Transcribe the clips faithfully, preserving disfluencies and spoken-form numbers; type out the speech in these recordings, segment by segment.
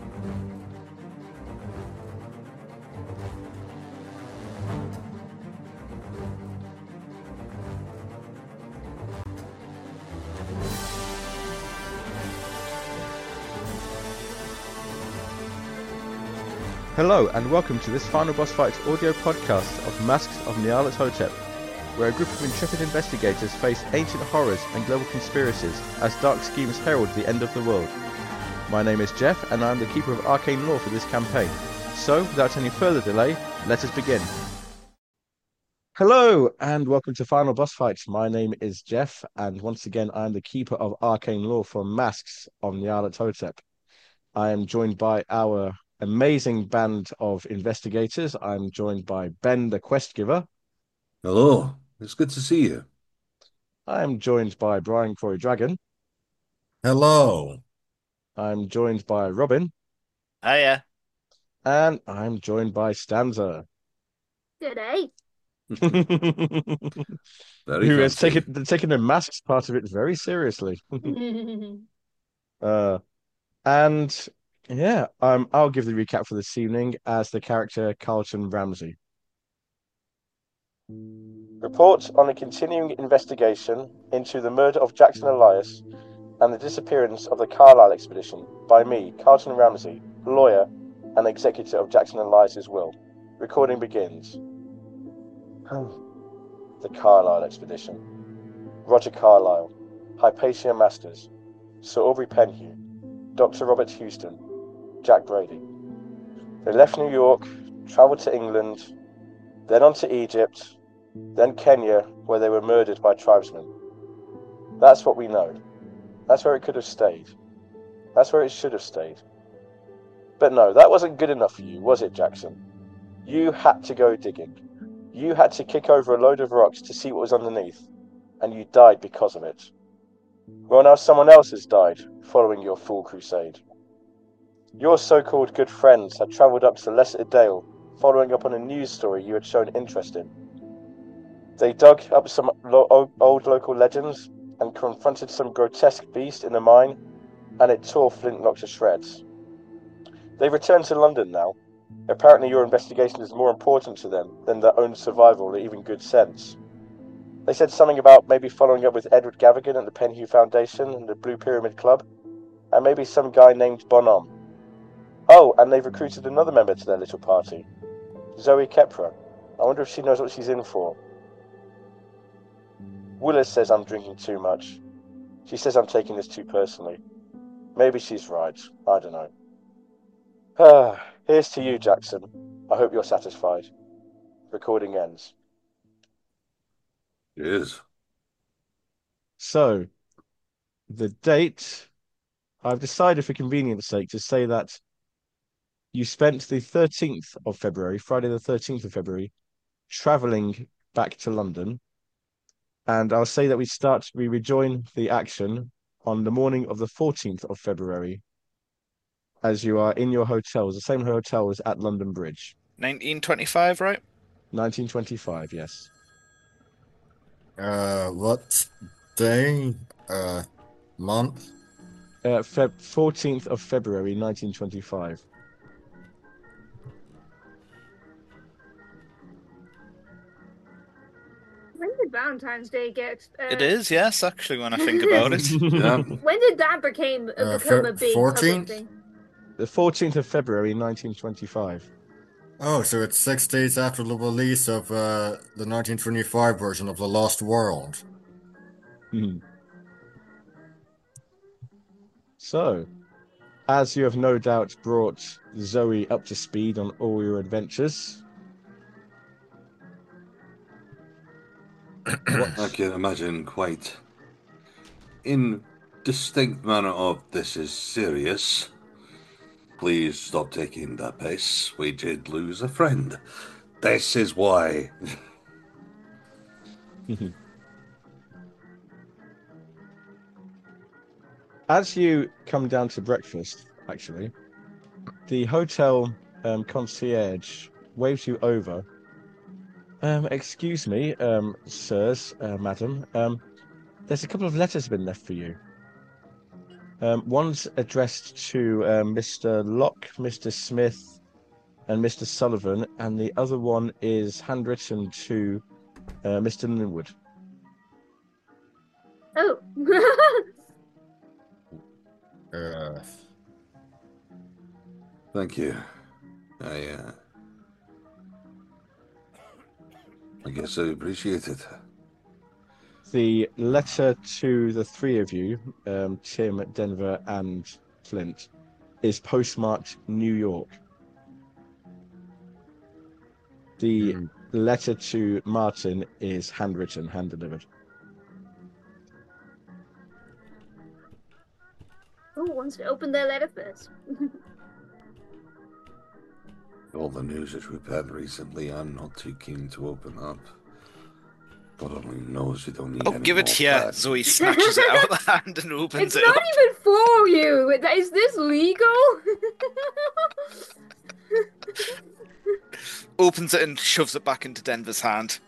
Hello and welcome to this Final Boss Fight audio podcast of Masks of Nyarlathotep, where a group of intrepid investigators face ancient horrors and global conspiracies as dark schemes herald the end of the world. My name is Jeff and I am the Keeper of Arcane Lore for this campaign. So, without any further delay, let us begin. Hello and welcome to Final Boss Fight. My name is Jeff and once again I am the Keeper of Arcane Lore for Masks of Nyarlathotep. I am joined by our amazing band of investigators. I'm joined by Ben, the quest giver. Hello, it's good to see you. I am joined by Brian Croy Dragon. Hello. I'm joined by Robin. Hiya. And I'm joined by Stanza. G'day. Very Who has fancy. taken taken the masks part of it very seriously. uh, and yeah, um, I'll give the recap for this evening as the character Carlton Ramsey. Report on a continuing investigation into the murder of Jackson Elias and the disappearance of the Carlisle expedition by me, Carlton Ramsey, lawyer and executor of Jackson Elias's will. Recording begins. The Carlisle expedition. Roger Carlyle, Hypatia Masters, Sir Aubrey Penhew, Doctor Robert Houston, Jack Brady. They left New York, travelled to England, then on to Egypt, then Kenya, where they were murdered by tribesmen. That's what we know. That's where it could have stayed. That's where it should have stayed. But no, that wasn't good enough for you, was it, Jackson? You had to go digging. You had to kick over a load of rocks to see what was underneath, and you died because of it. Well, now someone else has died following your fool crusade. Your so-called good friends had travelled up to Leicester Dale, following up on a news story you had shown interest in. They dug up some lo- old local legends and confronted some grotesque beast in a mine, and it tore Flintlock to shreds. They've returned to London now. Apparently your investigation is more important to them than their own survival or even good sense. They said something about maybe following up with Edward Gavigan at the Penhew Foundation and the Blue Pyramid Club, and maybe some guy named Bonhomme. Oh, and they've recruited another member to their little party, Zoe Kepra. I wonder if she knows what she's in for. Willis says I'm drinking too much. She says I'm taking this too personally. Maybe she's right. I don't know. Ah, here's to you, Jackson. I hope you're satisfied. Recording ends. Cheers. So, the date, I've decided for convenience sake to say that you spent the thirteenth of February, Friday the thirteenth of February, travelling back to London. And I'll say that we start, we rejoin the action on the morning of the fourteenth of February, as you are in your hotels, the same hotel as at London Bridge. nineteen twenty-five, right? nineteen twenty-five, yes. Uh, what day? Uh, month? Uh, Feb- fourteenth of February, nineteen twenty-five. When did Valentine's Day get? Uh, It is, yes, actually, when I think about it. Yeah. When did that became uh, Uh, become fe- a big fourteenth? public thing? The fourteenth of February, nineteen twenty-five. Oh, so it's six days after the release of uh, the nineteen twenty-five version of The Lost World. Hmm. So, as you have no doubt brought Zoe up to speed on all your adventures, what? I can imagine quite in distinct manner of this is serious. Please stop taking that pace. We did lose a friend. This is why. As you come down to breakfast, actually, the hotel um, concierge waves you over. Um, excuse me, um, sirs, uh, madam. Um, there's a couple of letters been left for you. Um, one's addressed to uh, Mister Locke, Mister Smith, and Mister Sullivan, and the other one is handwritten to uh, Mister Linwood. Oh. Uh, Thank you. I, uh, I guess I appreciate it. The letter to the three of you, um, Tim, Denver, and Flint, is postmarked New York. The hmm. letter to Martin is handwritten, hand delivered. Who wants to open their letter first? All the news that we've had recently, I'm not too keen to open up. God only knows we don't need Oh, any give it more here. bad Zoe news. snatches it out of the hand and opens It's it not up. even for you. Is this legal? Opens it and shoves it back into Denver's hand.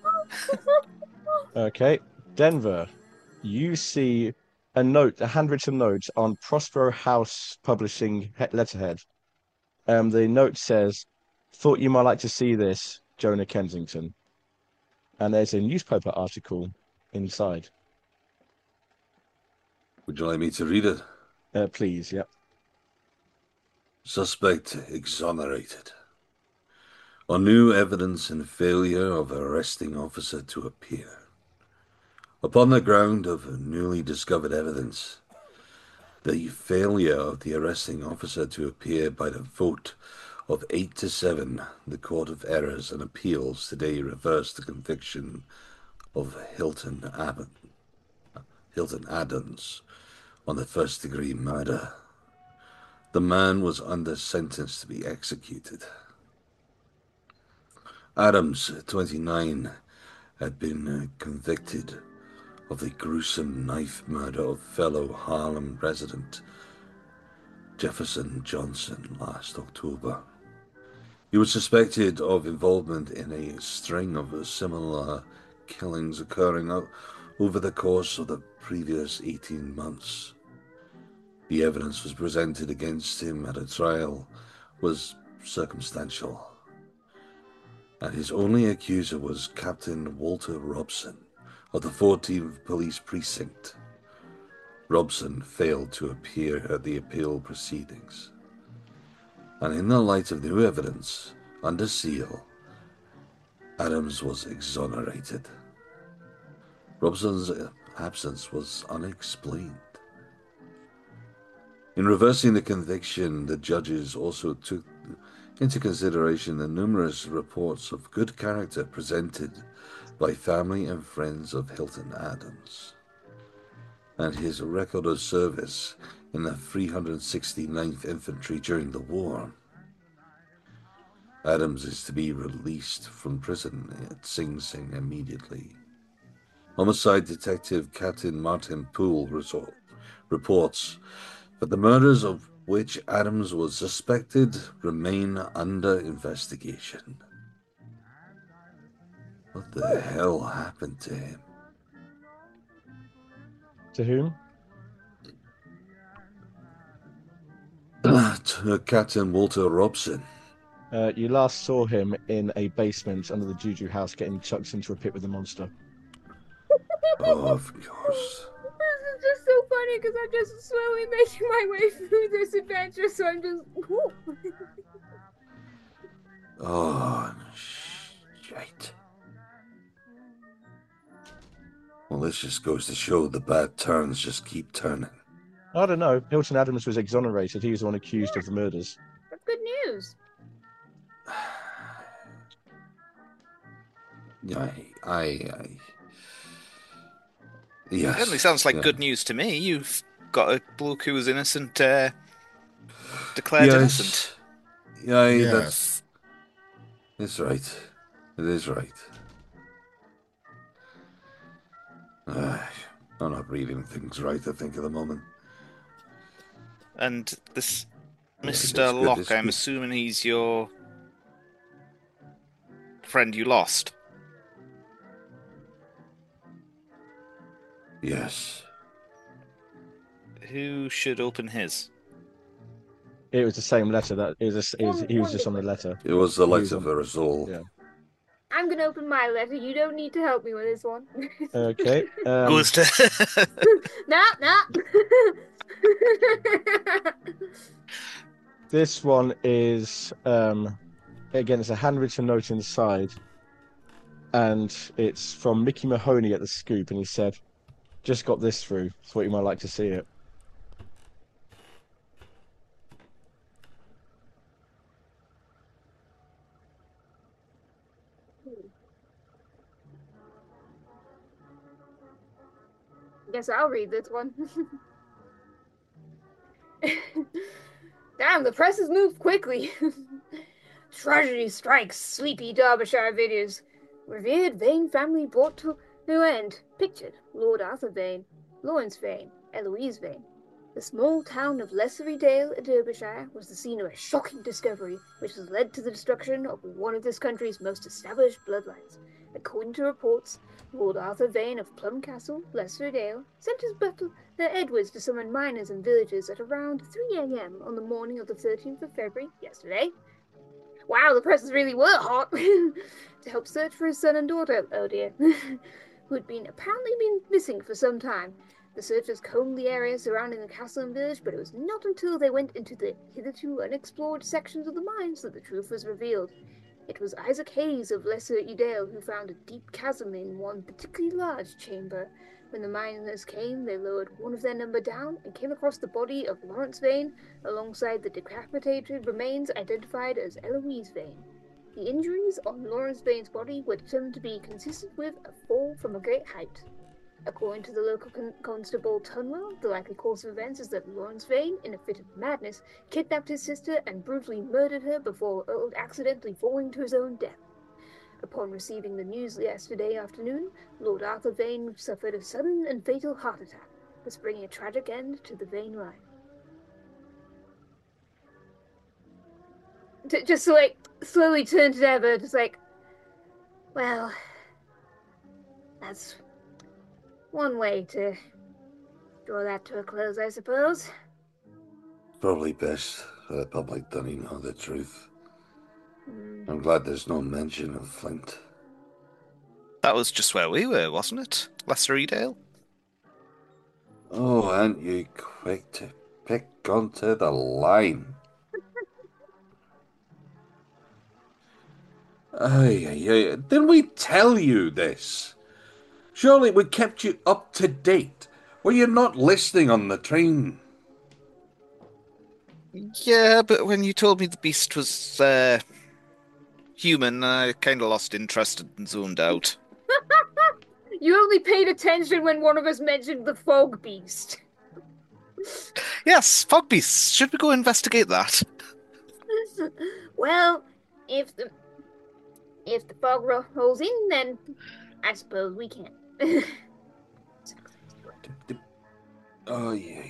Okay, Denver, you see a note, a handwritten note on Prospero House Publishing he- letterhead. Um, the note says, "Thought you might like to see this, Jonah Kensington." And there's a newspaper article inside. Would you like me to read it? Uh, please, yep. Suspect exonerated. On new evidence and failure of arresting officer to appear. Upon the ground of newly discovered evidence, the failure of the arresting officer to appear by the vote of eight to seven, the Court of Errors and Appeals today reversed the conviction of Hilton Abbott, Hilton Adams on the first-degree murder. The man was under sentence to be executed. Adams, twenty-nine, had been convicted of the gruesome knife murder of fellow Harlem resident Jefferson Johnson last October. He was suspected of involvement in a string of similar killings occurring over the course of the previous eighteen months. The evidence was presented against him at a trial was circumstantial, and his only accuser was Captain Walter Robson of the fourteenth Police Precinct. Robson failed to appear at the appeal proceedings, and in the light of new evidence, under seal, Adams was exonerated. Robson's absence was unexplained. In reversing the conviction, the judges also took into consideration the numerous reports of good character presented by family and friends of Hilton Adams, and his record of service in the three hundred sixty-ninth Infantry during the war. Adams is to be released from prison at Sing Sing immediately. Homicide Detective Captain Martin Poole resort, reports that the murders of which Adams was suspected remain under investigation. What the hell happened to him? To whom? To Captain Walter Robson. Uh, you last saw him in a basement under the Juju house getting chucked into a pit with a monster. Oh, of course. This is just so funny because I'm just slowly making my way through this adventure, so I'm just. Whoop. Oh, shit. Well, this just goes to show the bad turns just keep turning. I don't know. Hilton Adams was exonerated. He was the one accused of the murders. That's good news. I, I, I yes. It certainly sounds like yeah. good news to me. You've got a bloke who was innocent uh, declared yes. innocent. Yeah, Yes. that's, that's right. It is right. Uh, I'm not reading things right, I think, at the moment. And this Yeah, it's Mister good, Locke, it's I'm good. assuming he's your friend you lost. Yes. who should open his? It was the same letter that it was. A, it was One- he was one just on the different. letter. It was the He was letter on- for us all. Yeah. I'm gonna open my letter. You don't need to help me with this one. Okay. Um, Goes to. nah, nah. This one is um, again. It's a handwritten note inside, and it's from Mickey Mahoney at the Scoop, and he said, "Just got this through. Thought you might like to see it." Guess I'll read this one. Damn, the press has moved quickly. Tragedy strikes sleepy Derbyshire Vineyards. Revered Vane family brought to no end. Pictured Lord Arthur Vane, Lawrence Vane, Eloise Vane. The small town of Lessery Dale in Derbyshire was the scene of a shocking discovery, which has led to the destruction of one of this country's most established bloodlines. According to reports, Lord Arthur Vane of Plum Castle, Lessery Dale, sent his butler Edwards to summon miners and villagers at around three a m on the morning of the thirteenth of February, yesterday. Wow, the presses really were hot! To help search for his son and daughter, oh dear, who had been apparently been missing for some time. The searchers combed the area surrounding the castle and village, but it was not until they went into the hitherto unexplored sections of the mines that the truth was revealed. It was Isaac Hayes of Lesser Edale who found a deep chasm in one particularly large chamber. When the miners came, they lowered one of their number down and came across the body of Lawrence Vane alongside the decapitated remains identified as Eloise Vane. The injuries on Lawrence Vane's body were determined to be consistent with a fall from a great height. According to the local con- constable Tunwell, the likely course of events is that Lawrence Vane, in a fit of madness, kidnapped his sister and brutally murdered her before accidentally falling to his own death. Upon receiving the news yesterday afternoon, Lord Arthur Vane suffered a sudden and fatal heart attack, thus bringing a tragic end to the Vane line. T- just like slowly turned to Ever, just like, well, that's one way to draw that to a close, I suppose. Probably best for the public to know the truth. Mm. I'm glad there's no mention of Flint. That was just where we were, wasn't it? Lesser Edale? Oh, aren't you quick to pick onto the line? Ay, ay, ay. Didn't we tell you this? Surely we kept you up to date. Were you not listening on the train? Yeah, but when you told me the beast was uh, human, I kind of lost interest and zoned out. You only paid attention when one of us mentioned the fog beast. Yes, fog beasts. Should we go investigate that? Well, if the if the fog ro- rolls in, then I suppose we can. Oh, yeah.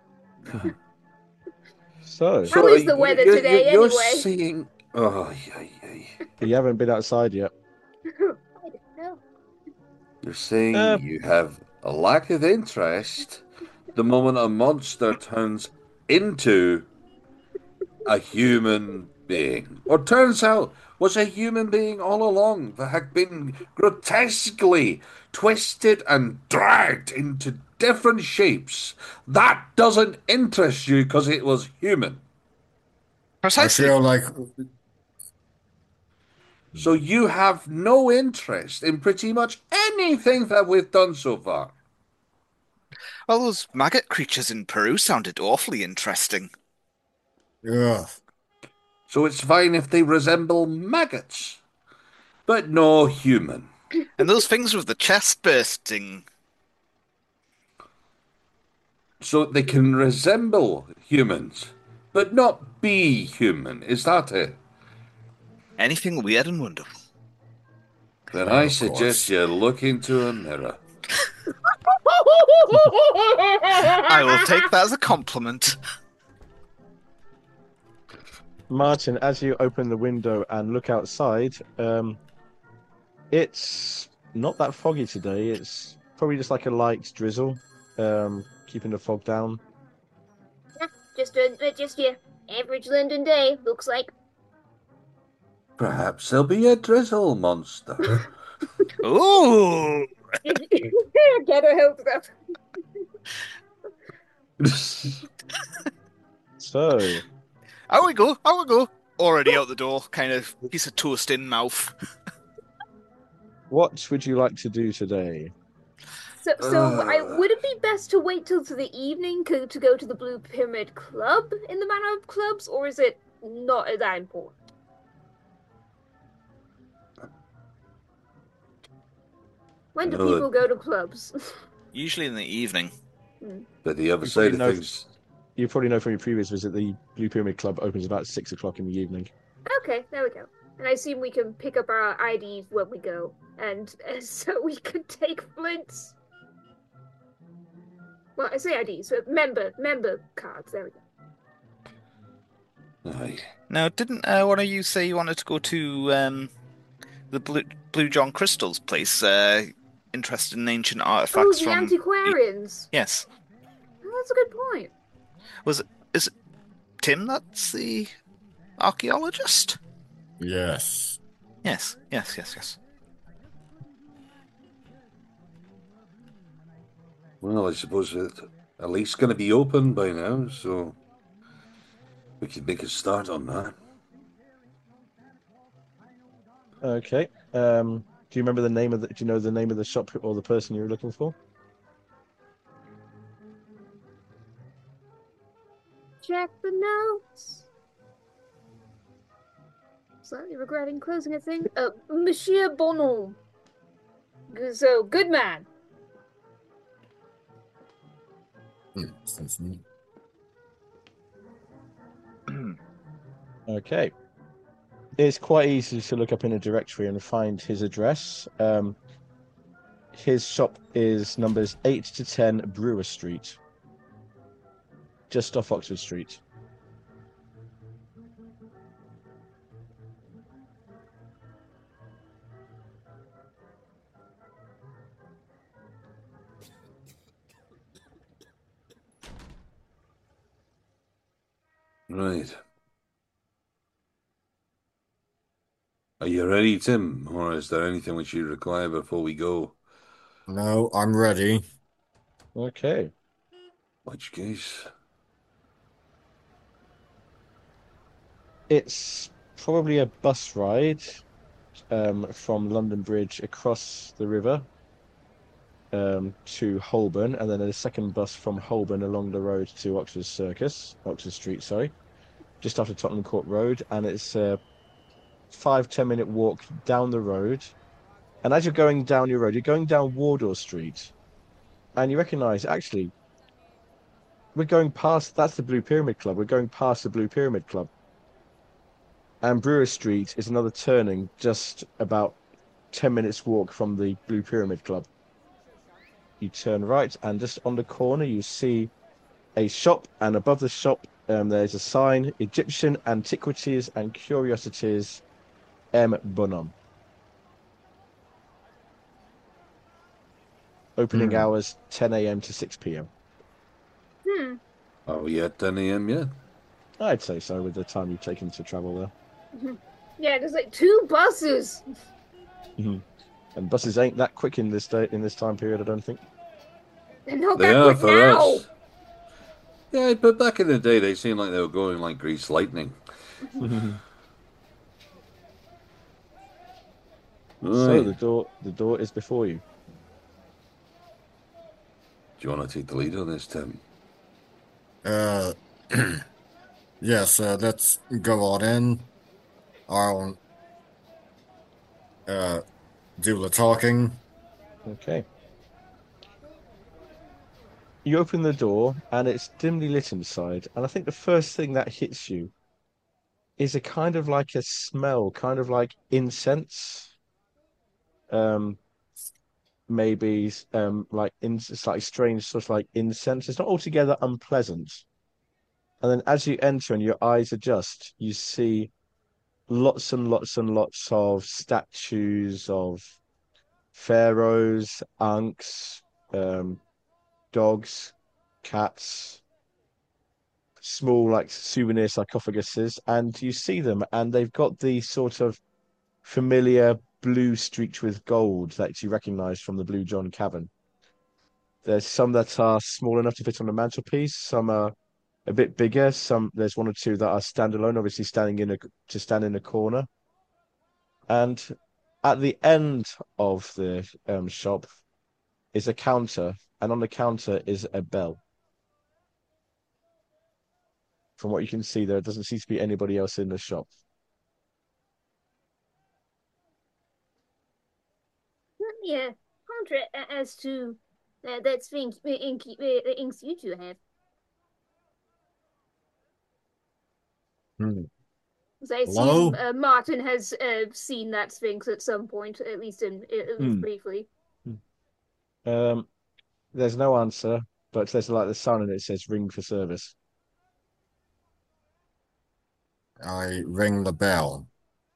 So, How is the weather you're, today, you're anyway? Saying, oh, yeah, yeah. you haven't been outside yet. I don't know. You're saying Uh, you have a lack of interest the moment a monster turns into a human being. Or turns out was a human being all along that had been grotesquely twisted and dragged into different shapes. That doesn't interest you because it was human. I Precisely. feel like So you have no interest in pretty much anything that we've done so far. Well, those maggot creatures in Peru sounded awfully interesting. ugh. So it's fine if they resemble maggots, but no human. And those things with the chest bursting. So they can resemble humans, but not be human. Is that it? Anything weird and wonderful. Then I Of suggest course. you look into a mirror. I will take that as a compliment. Martin, as you open the window and look outside, um, it's not that foggy today. It's probably just like a light drizzle, um, keeping the fog down. Just a just your average London day, looks like. Perhaps there'll be a drizzle monster. Ooh! Get her hopes up. So, Out we go, out we go. Already out the door, kind of piece of toast in mouth. what would you like to do today? So, so I Uh. would it be best to wait till to the evening to, to go to the Blue Pyramid Club in the manner of clubs, or is it not that important? When do No, people go to clubs? Usually in the evening. But the other You side probably of know- things, You probably know from your previous visit the Blue Pyramid Club opens about six o'clock in the evening. Okay, there we go. And I assume we can pick up our I Ds when we go, and uh, so we can take Flint's. Well, I say I Ds, but member member cards. There we go. aye. Now, didn't uh, one of you say you wanted to go to um, the Blue, Blue John Crystal's place? Uh, interested in ancient Oh, artifacts the from... antiquarians. Yes. Oh, that's a good point. Was it... Is it Tim that's the archaeologist? Yes. Yes, yes, yes, yes. Well, I suppose it's at least going to be open by now, so we could make a start on that. Okay. Um, do you remember the name of the? Do you know the name of the shop or the person you were looking for? Check the notes. Slightly regretting closing a thing. Uh, Monsieur Bonhomme. G- So, good man. Hmm, since me. Okay. It's quite easy to look up in a directory and find his address. Um, his shop is numbers eight to ten Brewer Street, just off Oxford Street. Right. Are you ready, Tim? Or is there anything which you require before we go? No, I'm ready. Okay. Which case? It's probably a bus ride um, from London Bridge across the river um, to Holborn, and then a second bus from Holborn along the road to Oxford Circus, Oxford Street, sorry, just after Tottenham Court Road, and it's a five ten minute walk down the road. And as you're going down your road, you're going down Wardour Street, and you recognise actually we're going past. That's the Blue Pyramid Club. We're going past the Blue Pyramid Club, and Brewer Street is another turning, just about ten minutes walk from the Blue Pyramid Club. You turn right, and just on the corner, you see a shop, and above the shop, um, there's a sign: Egyptian Antiquities and Curiosities, M. Bonham. Opening Hmm. hours ten a m to six p m. Hmm. Are we at ten a m yet? I'd say so with the time you've taken to travel there. Yeah, there's like two buses. And buses ain't that quick in this day in this time period, I don't think. They're not They that are quick for now. us. Yeah, but back in the day, they seemed like they were going like greased lightning. So Right. the door the door is before you. Do you want to take the lead on this, Tim? Uh, yes, uh, let's go on in. I'll uh, do the talking. Okay. You open the door and it's dimly lit inside, and I think the first thing that hits you is a kind of like a smell, kind of like incense. Um, maybe um like in it's like strange sort of like incense. It's not altogether unpleasant. And then as you enter and your eyes adjust, you see lots and lots and lots of statues of pharaohs, ankhs, um, dogs, cats, small like souvenir sarcophaguses, and you see them, and they've got the sort of familiar blue streaked with gold that you recognize from the Blue John Cavern. There's some that are small enough to fit on a mantelpiece, some are a bit bigger, some there's one or two that are standalone, obviously standing in a to stand in a corner. And at the end of the um, shop is a counter, and on the counter is a bell. From what you can see, there doesn't seem to be anybody else in the shop. Yeah, Contra, as to uh, that Sphinx uh, ink, uh, inks you two have. Hmm. So I Hello? assume uh, Martin has uh, seen that Sphinx at some point, at least in at least Hmm. briefly. Um, there's no answer, but there's like the sign and it says ring for service. I ring the bell.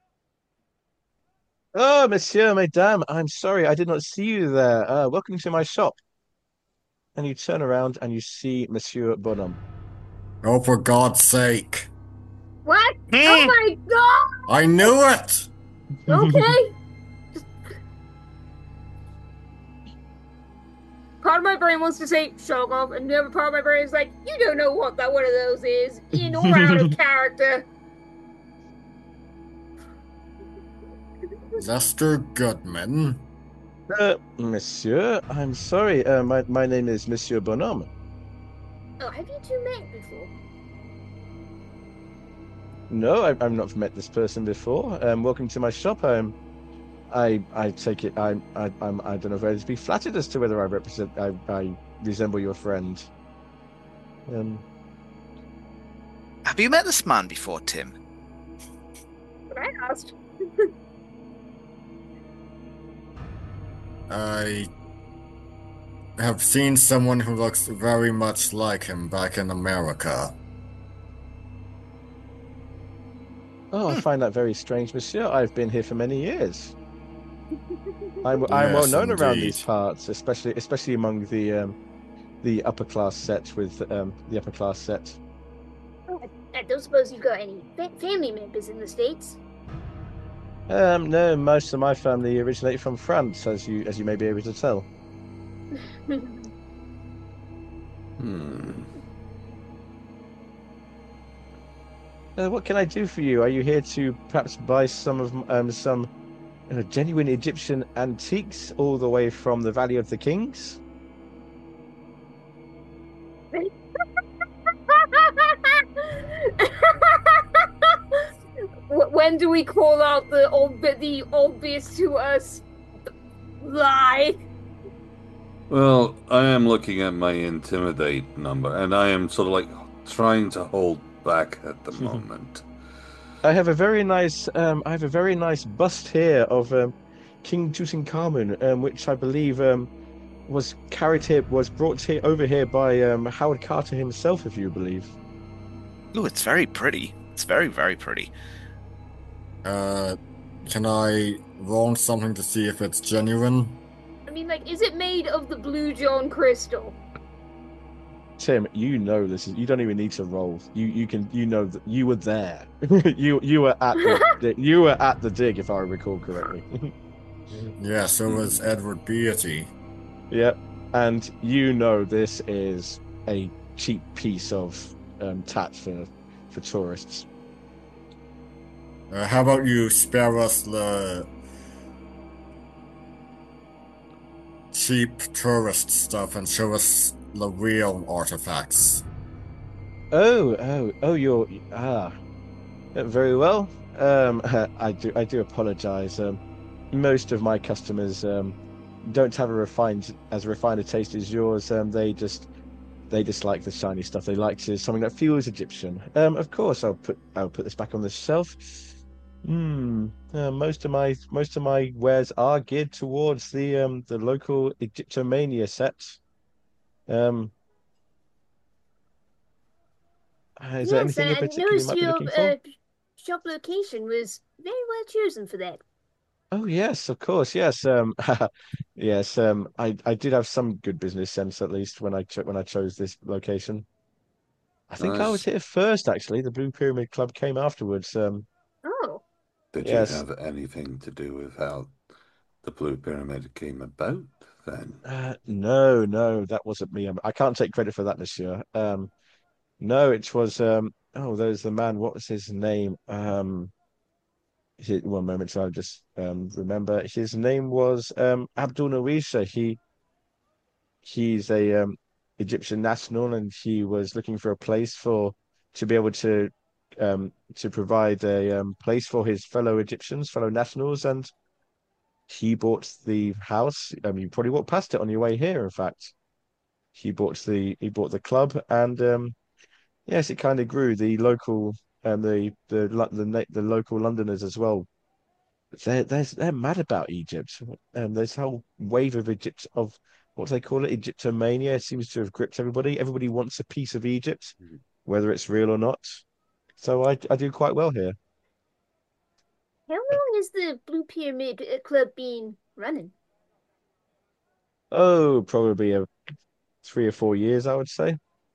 Oh, monsieur, mesdames, I'm sorry, I did not see you there. Uh, welcome to my shop. And you turn around and you see Monsieur Bonhomme. Oh, for God's sake. What? Hmm. Oh my god! I knew it! Okay. Just... Part of my brain wants to say show off, and the other part of my brain is like, you don't know what that one of those is, in or out of character. Lester Goodman. Uh, monsieur, I'm sorry. Uh, my my name is Monsieur Bonhomme. Oh, have you two met before? No, I, I've not met this person before. Um, welcome to my shop. Um, I I take it. I I I'm I don't know whether to be flattered as to whether I represent. I I resemble your friend. Um, Have you met this man before, Tim? But I asked. I have seen someone who looks very much like him back in America. oh, I Hmm. find that very strange, monsieur. I've been here for many years. I'm I'm well Yes, known around these indeed. parts, especially especially among the um the upper class set with um the upper class set. Oh, I, I don't suppose you've got any fa family members in the States? Um, no, most of my family originate from France, as you as you may be able to tell. Hmm. Uh, what can I do for you? Are you here to perhaps buy some of um some uh, genuine Egyptian antiques all the way from the Valley of the Kings? When do we call out the ob the obvious to us lie? Well, I am looking at my intimidate number, and I am sort of like trying to hold back at the moment. I have a very nice um I have a very nice bust here of um King Tutankhamun, um which I believe um was carried here was brought here over here by um Howard Carter himself, if you believe. Oh, it's very pretty. It's very, very pretty. Uh, can I roll something to see if it's genuine? I mean, like, is it made of the Blue John crystal? Tim, you know this is you don't even need to roll. You you can you know that you were there. you you were at the you were at the dig, if I recall correctly. Yeah, so was Edward Beatty. Yeah, and you know this is a cheap piece of um, tat for for tourists. Uh, how about you spare us the cheap tourist stuff and show us the real artifacts? Oh oh oh, you're ah uh, very well. Um, I do I do apologize. Um, most of my customers um don't have a refined as refined a taste as yours. Um, they just they just like the shiny stuff. They like to something that feels Egyptian. Um, of course, I'll put I'll put this back on the shelf. Hmm. Uh, most of my most of my wares are geared towards the um the local Egyptomania set. Um, is there Yes, anything in and I particular you noticed might be your looking for? uh, shop location was very well chosen for that. Oh yes, of course, yes. Um, yes. Um, I I did have some good business sense at least when I cho when I chose this location. I think I was Nice. here first, actually. The Blue Pyramid Club came afterwards. Um, Oh, Did you yes. have anything to do with how the Blue Pyramid came about then? Uh, no, no, that wasn't me. Um, I can't take credit for that, monsieur. Um, no, it was um. Oh, there's the man. What was his name? Um, he- one moment, so I'll just um remember. His name was um Abdul Nawisha. He he's a um Egyptian national, and he was looking for a place for to be able to um to provide a um place for his fellow Egyptians, fellow nationals, and he bought the house. Um, you probably walked past it on your way here. In fact, he bought the he bought the club, and um, yes, it kind of grew. The local and the the Lo- the na- the local Londoners as well. They're they're they're mad about Egypt. And this whole wave of Egypt of what do they call it? Egyptomania seems to have gripped everybody. Everybody wants a piece of Egypt, Mhm. whether it's real or not. So I I do quite well here. how long has the Blue Pyramid uh, Club been running? Oh, probably a three or four years, I would say.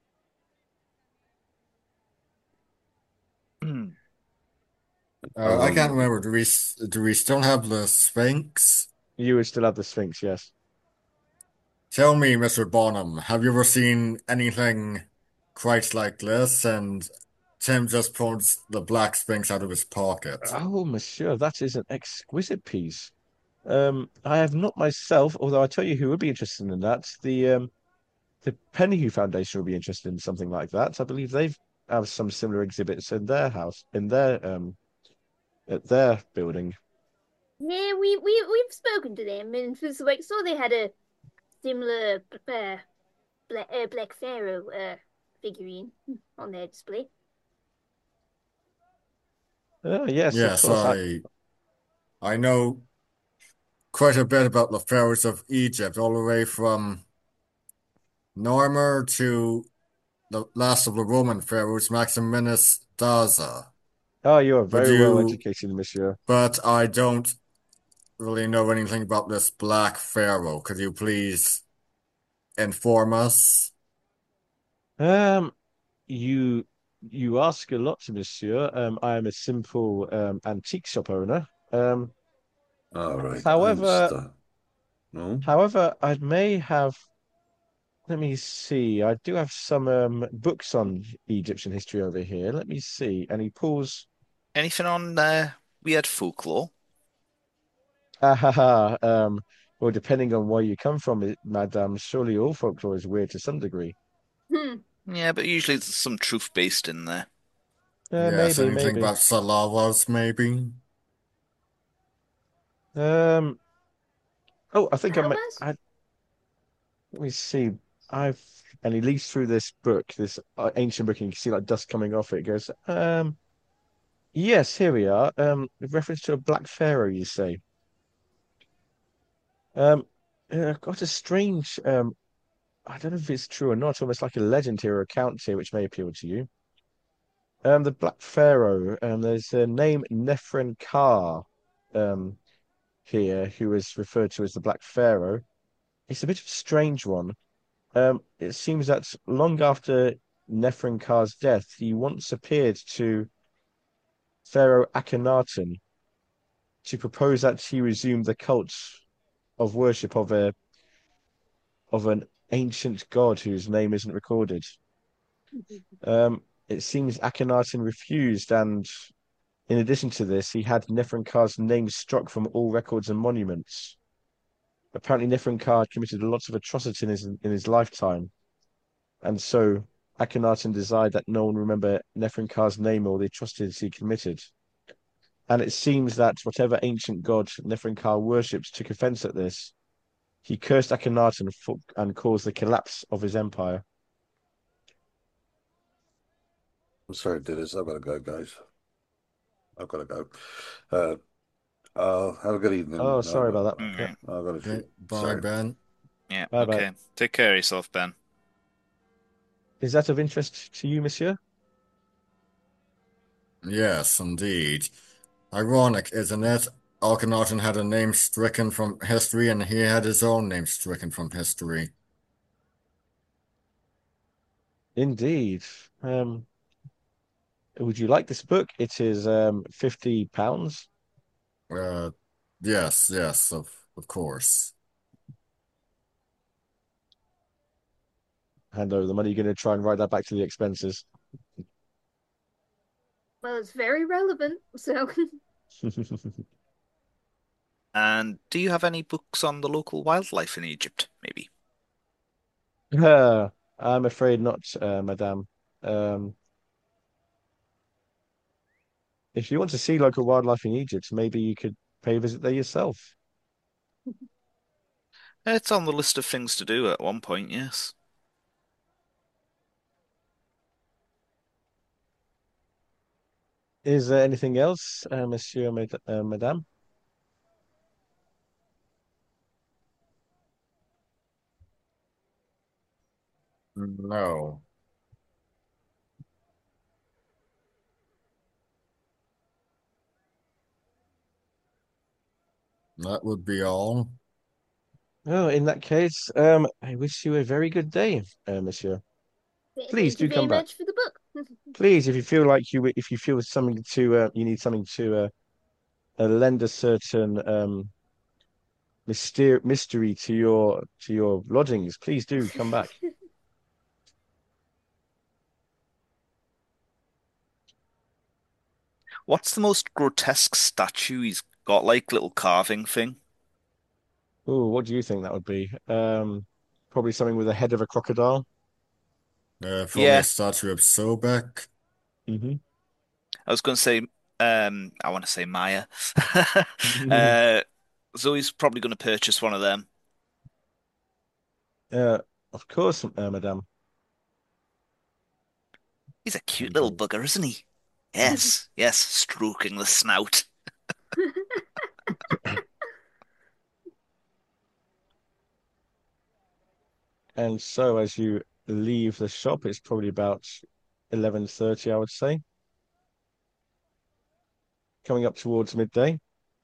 Hmm. How Uh, I can't long? remember. Do we s- do we still have the Sphinx? You would still have the Sphinx, yes. Tell me, mister Bonham, have you ever seen anything quite like this? And Tim just pulls the Black Sphinx out of his pocket. Oh, monsieur, that is an exquisite piece. Um, I have not myself, although I tell you who would be interested in that. The um, the Pennyhue Foundation would be interested in something like that. I believe they've have some similar exhibits in their house, in their um, at their building. Yeah, we we we've spoken to them, and for like saw they had a similar uh, Black, uh, Black Pharaoh uh, figurine on their display. Oh, yes, of Yes, course. I I I know quite a bit about the pharaohs of Egypt, all the way from Narmer to the last of the Roman pharaohs, Maximinus Daza. oh, you are Would very well you? educated, monsieur. But I don't really know anything about this Black Pharaoh. Could you please inform us? Um, you you ask a lot, monsieur. Um, I am a simple um antique shop owner. Um, All right, I however, understand. No? however, I may have. Let me see. I do have some um, books on Egyptian history over here. Let me see. And he pulls. Anything on uh, weird folklore? Ah, ha, ha. Um, well, depending on where you come from, it, madam, surely all folklore is weird to some degree. Hmm. Yeah, but usually there's some truth based in there. Uh, Yes, maybe, anything maybe. about Salawas, maybe? Um. Oh, I think I may. Salawas? I, let me see. I've and he leads through this book, this uh, ancient book, and you can see like dust coming off it. It goes. Um. Yes, here we are. Um, with reference to a black pharaoh, you say. Um. Uh, got a strange um I don't know if it's true or not, almost like a legend here or account here, which may appeal to you. Um, the Black Pharaoh, um, there's a name Nefren-Ka, um, here, who is referred to as the Black Pharaoh. It's a bit of a strange one. Um, it seems that long after Nefren-Ka's death, he once appeared to Pharaoh Akhenaten to propose that he resume the cult of worship of a of an ancient god whose name isn't recorded. Um, it seems Akhenaten refused, and in addition to this, he had Neferenkar's name struck from all records and monuments. Apparently, Neferenkar had committed lots of atrocities in his in his lifetime, and so Akhenaten desired that no one remember Neferenkar's name or the atrocities he committed. And it seems that whatever ancient god Neferenkar worships took offense at this. He cursed Akhenaten for, and caused the collapse of his empire. I'm sorry to do this. I've got to go, guys. I've got to go. Uh, uh, have a good evening. Oh, I've sorry got, about that. All Yeah, right. I've got to Okay, shoot. bye, Sorry. Ben. Yeah, bye bye. okay. Take care of yourself, Ben. Is that of interest to you, monsieur? Yes, indeed. Ironic, isn't it? Akhenaten had a name stricken from history, and he had his own name stricken from history. Indeed. Um, would you like this book? It is um fifty pounds. Uh, yes, yes, of of course. Hand over the money. You're going to try and write that back to the expenses. Well, it's very relevant, so And do you have any books on the local wildlife in Egypt, maybe? Uh, I'm afraid not, uh, madame. Um, if you want to see local wildlife in Egypt, maybe you could pay a visit there yourself. It's on the list of things to do at one point, yes. Is there anything else, uh, Monsieur, Mad uh, Madame? No, that would be all. Oh, in that case, um, I wish you a very good day, uh, Monsieur. Please thank you do very come back. much for the book. Please, if you feel like you, if you feel something to, uh, you need something to, uh, uh, lend a certain um myster mystery to your to your lodgings, please do come back. What's the most grotesque statue he's got, like little carving thing? Oh, what do you think that would be? Um, probably something with the head of a crocodile. Uh, probably a Yeah, statue of Sobek. Hmm. I was going to say, um, I want to say Maya. Uh, Zoe's probably going to purchase one of them. Uh, of course, uh, Madame. He's a cute And little um, bugger, isn't he? Yes, yes, stroking the snout. and so as you leave the shop, it's probably about eleven thirty, I would say, coming up towards midday.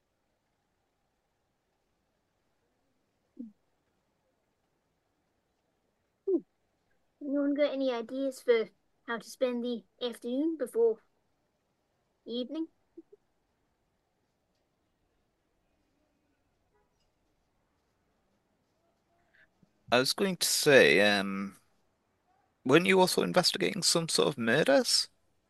Anyone got any ideas for how to spend the afternoon before evening? I was going to say, um, weren't you also investigating some sort of murders?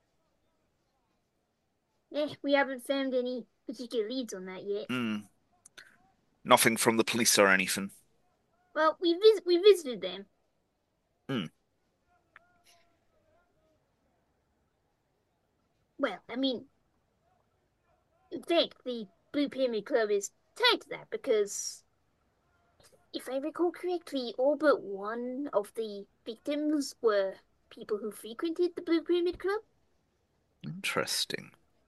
Eh, we haven't found any particular leads on that yet. Hmm, nothing from the police or anything. Well, we vis we visited them. Hmm, Well, I mean, in fact, the Blue Pyramid Club is tied to that because, if I recall correctly, all but one of the victims were people who frequented the Blue Pyramid Club. interesting.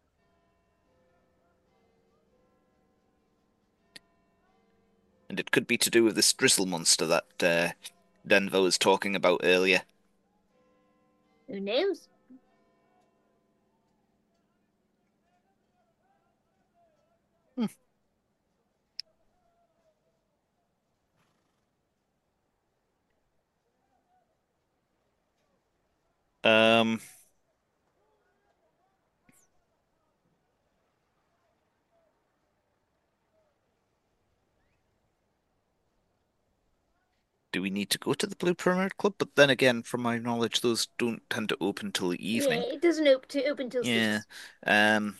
And it could be to do with this drizzle monster that uh, Denver was talking about earlier. Who knows? Hmm. Um, do we need to go to the Blue Pyramid Club? But then again, from my knowledge, those don't tend to open till the Yeah, evening. it doesn't open to open till Yeah. six. Um,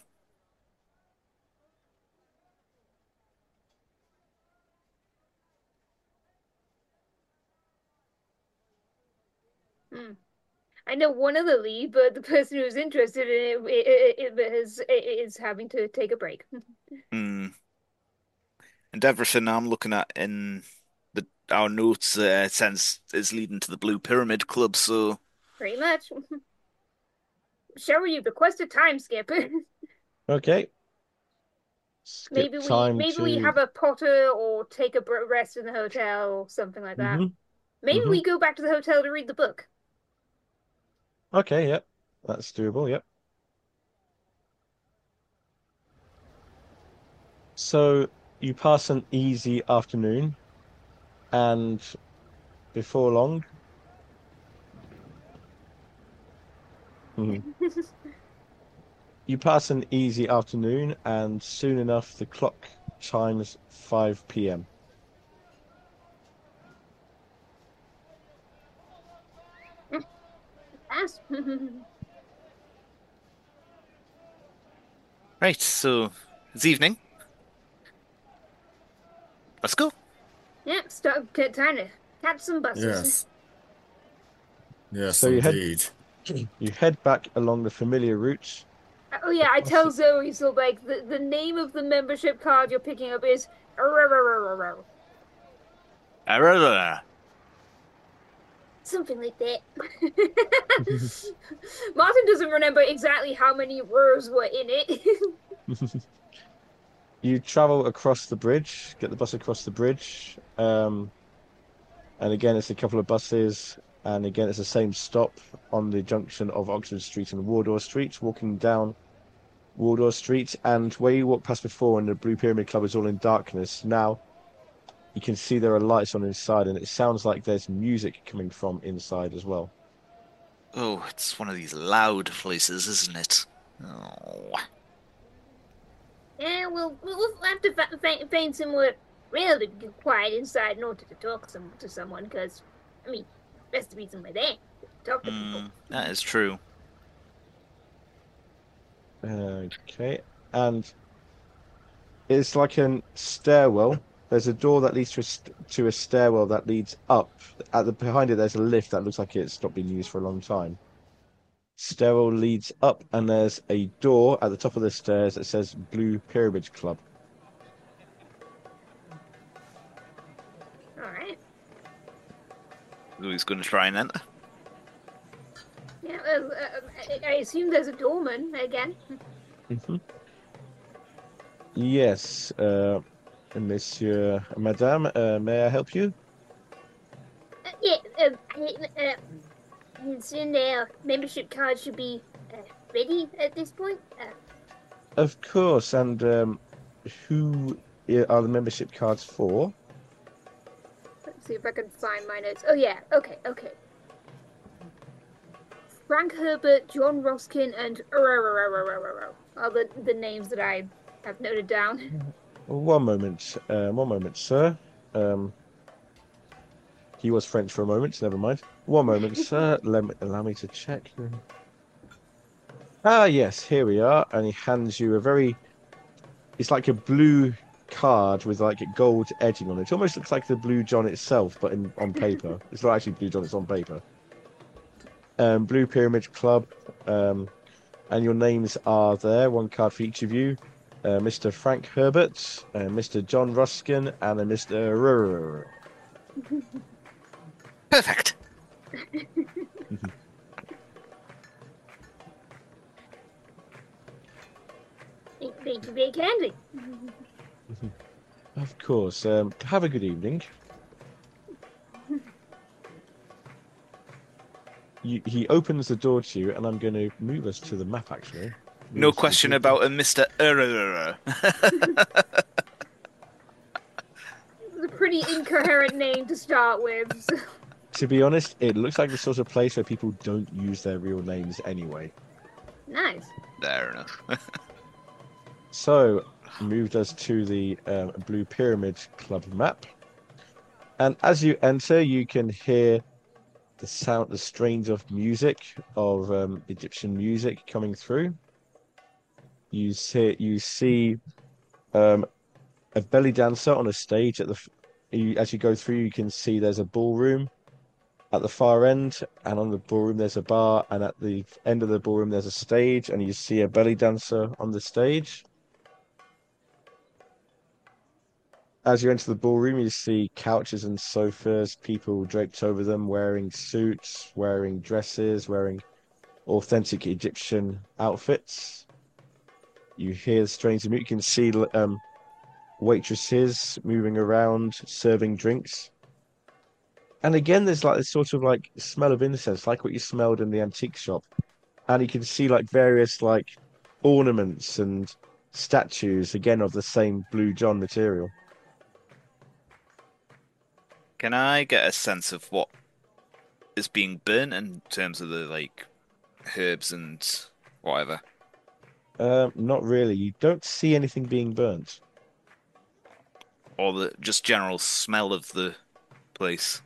Hmm. I know one other lead, but the person who's interested in it, it, it, it is is having to take a break. hmm. And everything I'm looking at in the our notes uh, sense is leading to the Blue Pyramid Club. So Pretty much. Shall we request a time skip? Okay, skip maybe we time maybe we to. have a potter or take a rest in the hotel or something like that. Hmm. Maybe Hmm. we go back to the hotel to read the book. Okay, yep, that's doable. Yep. So you pass an easy afternoon, and before long, Mhm. You pass an easy afternoon, and soon enough the clock chimes five p m. Fast. Right, so it's evening. Let's go. Yep, start t- time to catch some buses. Yes. Yes, So you head indeed. you head back along the familiar route. Oh yeah, I tell Zoe, so like the, the name of the membership card you're picking up is something like that. Martin doesn't remember exactly how many words were in it. You travel across the bridge, get the bus across the bridge. Um, and again, it's a couple of buses, and again, it's the same stop on the junction of Oxford Street and Wardour Street, walking down Wardour Street. And where you walked past before, and the Blue Pyramid Club is all in darkness, now you can see there are lights on inside, and it sounds like there's music coming from inside as well. Oh, it's one of these loud places, isn't it? Oh. Yeah, we'll we'll have to fa- fa- find somewhere really quiet inside in order to talk some to someone. Because I mean, best to be somewhere there to talk to people. Mm, that is true. Okay, and it's like a stairwell. There's a door that leads to a, st to a stairwell that leads up. At the behind it, there's a lift that looks like it's not been used for a long time. Stairwell leads up, and there's a door at the top of the stairs that says Blue Pyramid Club. All right. Who's going to try and enter? Yeah. Well, uh, I, I assume there's a doorman again. Mhm. Yes, uh, Monsieur, Madame, uh, may I help you? Uh, yeah. Um, I, uh, I assume their membership card should be uh, ready at this point. Uh, Of course, and um, who i- are the membership cards for? let's see if I can find my notes. Oh yeah. Okay. Okay. Frank Herbert, John Roskin, and are the, the names that I have noted down. One moment, uh, one moment, sir. Um, he was French for a moment. Never mind. One moment, sir. Let me, allow me to check. Ah, yes, here we are. And he hands you a very. It's like a blue card with like gold edging on it. It almost looks like the Blue John itself, but in on paper. It's not actually Blue John. It's on paper. Um, Blue Pyramid Club. Um, and your names are there. One card for each of you. Uh, Mister Frank Herbert, uh, Mister John Ruskin, and a Mister Rrrr. Perfect. Thank you very kindly. Of course. Um, have a good evening. You, he opens the door to you, and I'm going to move us to the map, actually. Move No us to the question door. about a Mister Error. It's a pretty incoherent name to start with. So. To be honest, it looks like the sort of place where people don't use their real names anyway. Nice. Fair enough. So, moved us to the um, Blue Pyramid Club map. And as you enter, you can hear the sound, the strains of music, of um, Egyptian music coming through. You see, you see um, a belly dancer on a stage at the. You, as you go through, you can see there's a ballroom at the far end, and on the ballroom there's a bar, and at the end of the ballroom there's a stage, and you see a belly dancer on the stage. As you enter the ballroom, you see couches and sofas, people draped over them, wearing suits, wearing dresses, wearing authentic Egyptian outfits. You hear strange music. You can see um, waitresses moving around, serving drinks. And again, there's like this sort of like smell of incense, like what you smelled in the antique shop. And you can see like various like ornaments and statues, again, of the same Blue John material. Can I get a sense of what is being burnt in terms of the like herbs and whatever? Um, not really. You don't see anything being burnt. Or the just general smell of the place?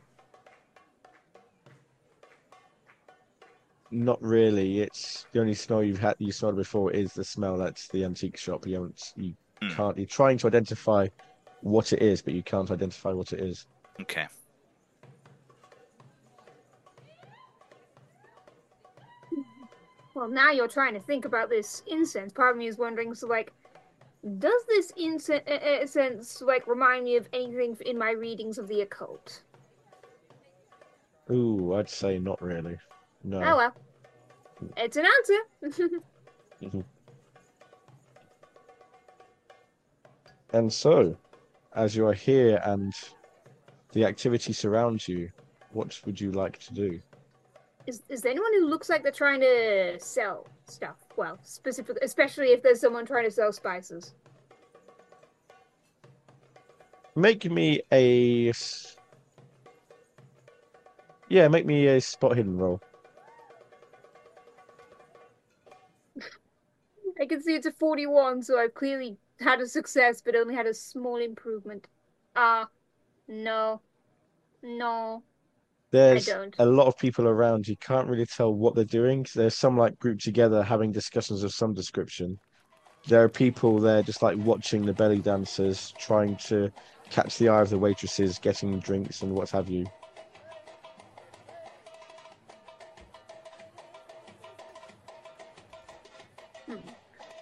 Not really. It's the only smell you've had you smelled before is the smell at the antique shop. You haven't, you Hmm, can't. You're trying to identify what it is, but you can't identify what it is. okay. Well, now you're trying to think about this incense. Part of me is wondering, so like, does this incense, incense like remind me of anything in my readings of the occult? Ooh, I'd say not really. Oh No. well, it's an answer. Mhm. And so, as you are here and the activity surrounds you, what would you like to do? Is is there anyone who looks like they're trying to sell stuff? Well, specifically, especially if there's someone trying to sell spices. Make me a s- yeah, make me a spot hidden roll. I can see it's a forty-one, so I've clearly had a success, but only had a small improvement. Ah, uh, no, no, I There's don't. a lot of people around. You can't really tell what they're doing. There's some like grouped together having discussions of some description. There are people there just like watching the belly dancers, trying to catch the eye of the waitresses, getting drinks and what have you. Hmm.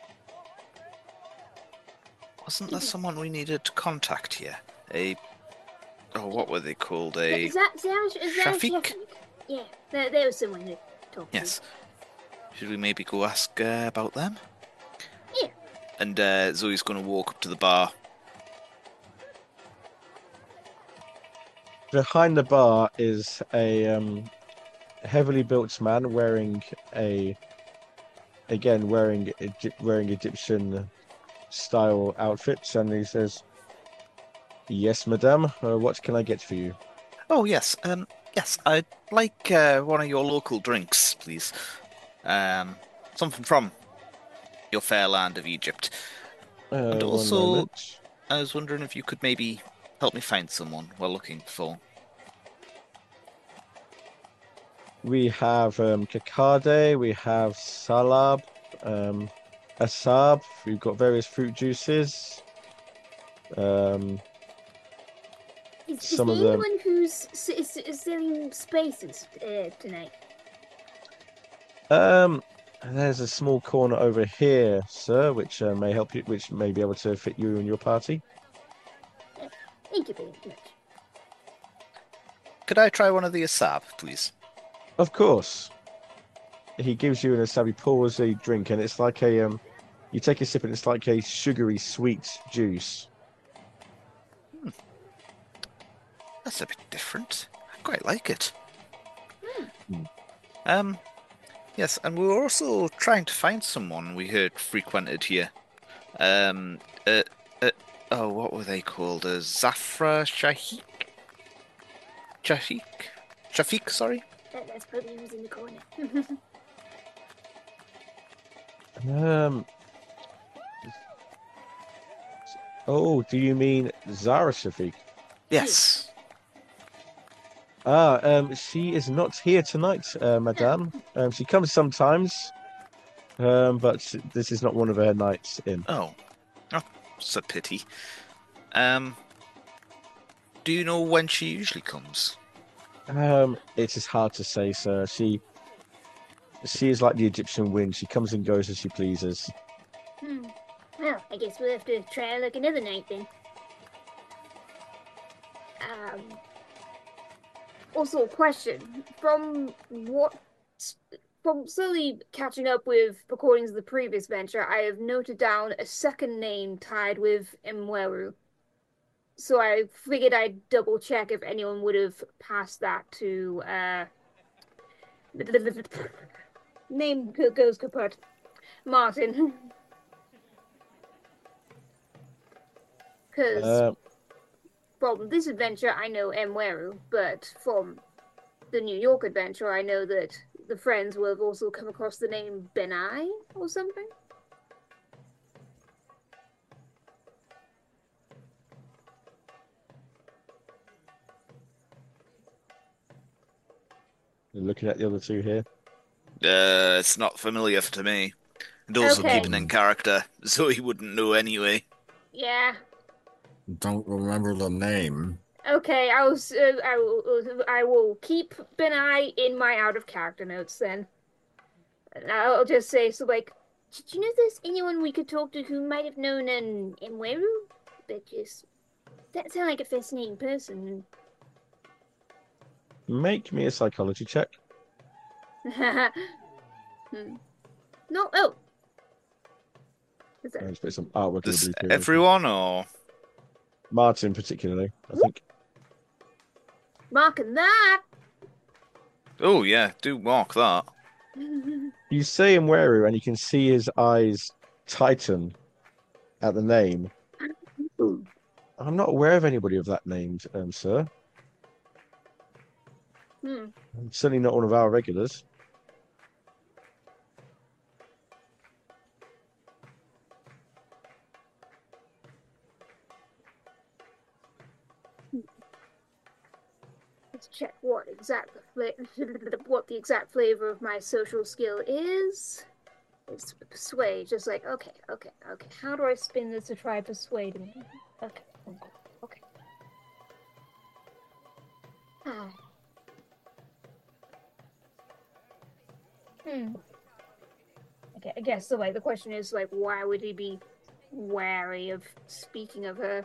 Wasn't there someone we needed to contact here? A oh, what were they called? Is A that is that is that Shafiq? Shafiq? Yeah, there, there was someone to talk to. Yes. Should we maybe go ask uh, about them? Yeah. And uh, Zoe's going to walk up to the bar. Behind the bar is a um, heavily built man wearing a again wearing Egy- wearing Egyptian style outfits, and he says, "Yes, madame. Uh, what can I get for you?" Oh yes, um, yes, I'd like uh, one of your local drinks, please. Um, something from your fair land of Egypt. And Uh, one also, moment. I was wondering if you could maybe help me find someone we're looking for. We have um, Kakade, we have Salab, um, Asab. We've got various fruit juices. Um, Is, is some there of them. anyone who's s- is, is selling spaces uh, tonight? Um, there's a small corner over here, sir, which uh, may help you, which may be able to fit you and your party. Uh, thank you very much. Could I try one of the Asab, please? Of course. He gives you an Asabi, pours a drink, and it's like a um. You take a sip, and it's like a sugary sweet juice. Hmm, that's a bit different. I quite like it. Hmm. Um, yes, and we were also trying to find someone we heard frequented here. Um, uh, uh, oh, what were they called? Uh, Zafra Shahik? Shafiq? Shafiq, sorry? That, that's probably who's in the corner. Um. Oh, do you mean Zara Shafiq? Yes. Ah, um, she is not here tonight, uh, madame. Um, she comes sometimes, um, but this is not one of her nights in. Oh, oh, it's a pity. Um, do you know when she usually comes? Um, it is hard to say, sir. She she is like the Egyptian wind. She comes and goes as she pleases. Hmm. Well, I guess we'll have to try our luck another night then. Um. Also, question from what from slowly catching up with recordings of the previous venture, I have noted down a second name tied with Mweru. So I figured I'd double check if anyone would have passed that to uh name goes kaput. Martin. Because Uh, from this adventure I know Mweru, but from the New York adventure I know that the friends will have also come across the name Benai or something. You're looking at the other two here. Uh, it's not familiar to me. And also Okay. keeping in character, so he wouldn't know anyway. Yeah. Don't remember the name. Okay, I'll s- uh, I will I will keep Benai in my out of character notes then. And I'll just say so like, did you know there's anyone we could talk to who might have known an Enweru? That just that sound like a fascinating person. Make me a psychology check. hmm. No, oh. Is that Let's put some artwork in the Does blue period. everyone or Martin, particularly, I think. marking that? oh yeah, do mark that. You say Imweru, and you can see his eyes tighten at the name. I'm not aware of anybody of that name, um, sir. Hmm. I'm certainly not one of our regulars. Let's check what exact what the exact flavor of my social skill is. It's persuade. Just like okay, okay, okay. How do I spin this to try persuading? Okay, okay. Ah. Hmm. Okay, I guess so. Like the question is like, why would he be wary of speaking of her?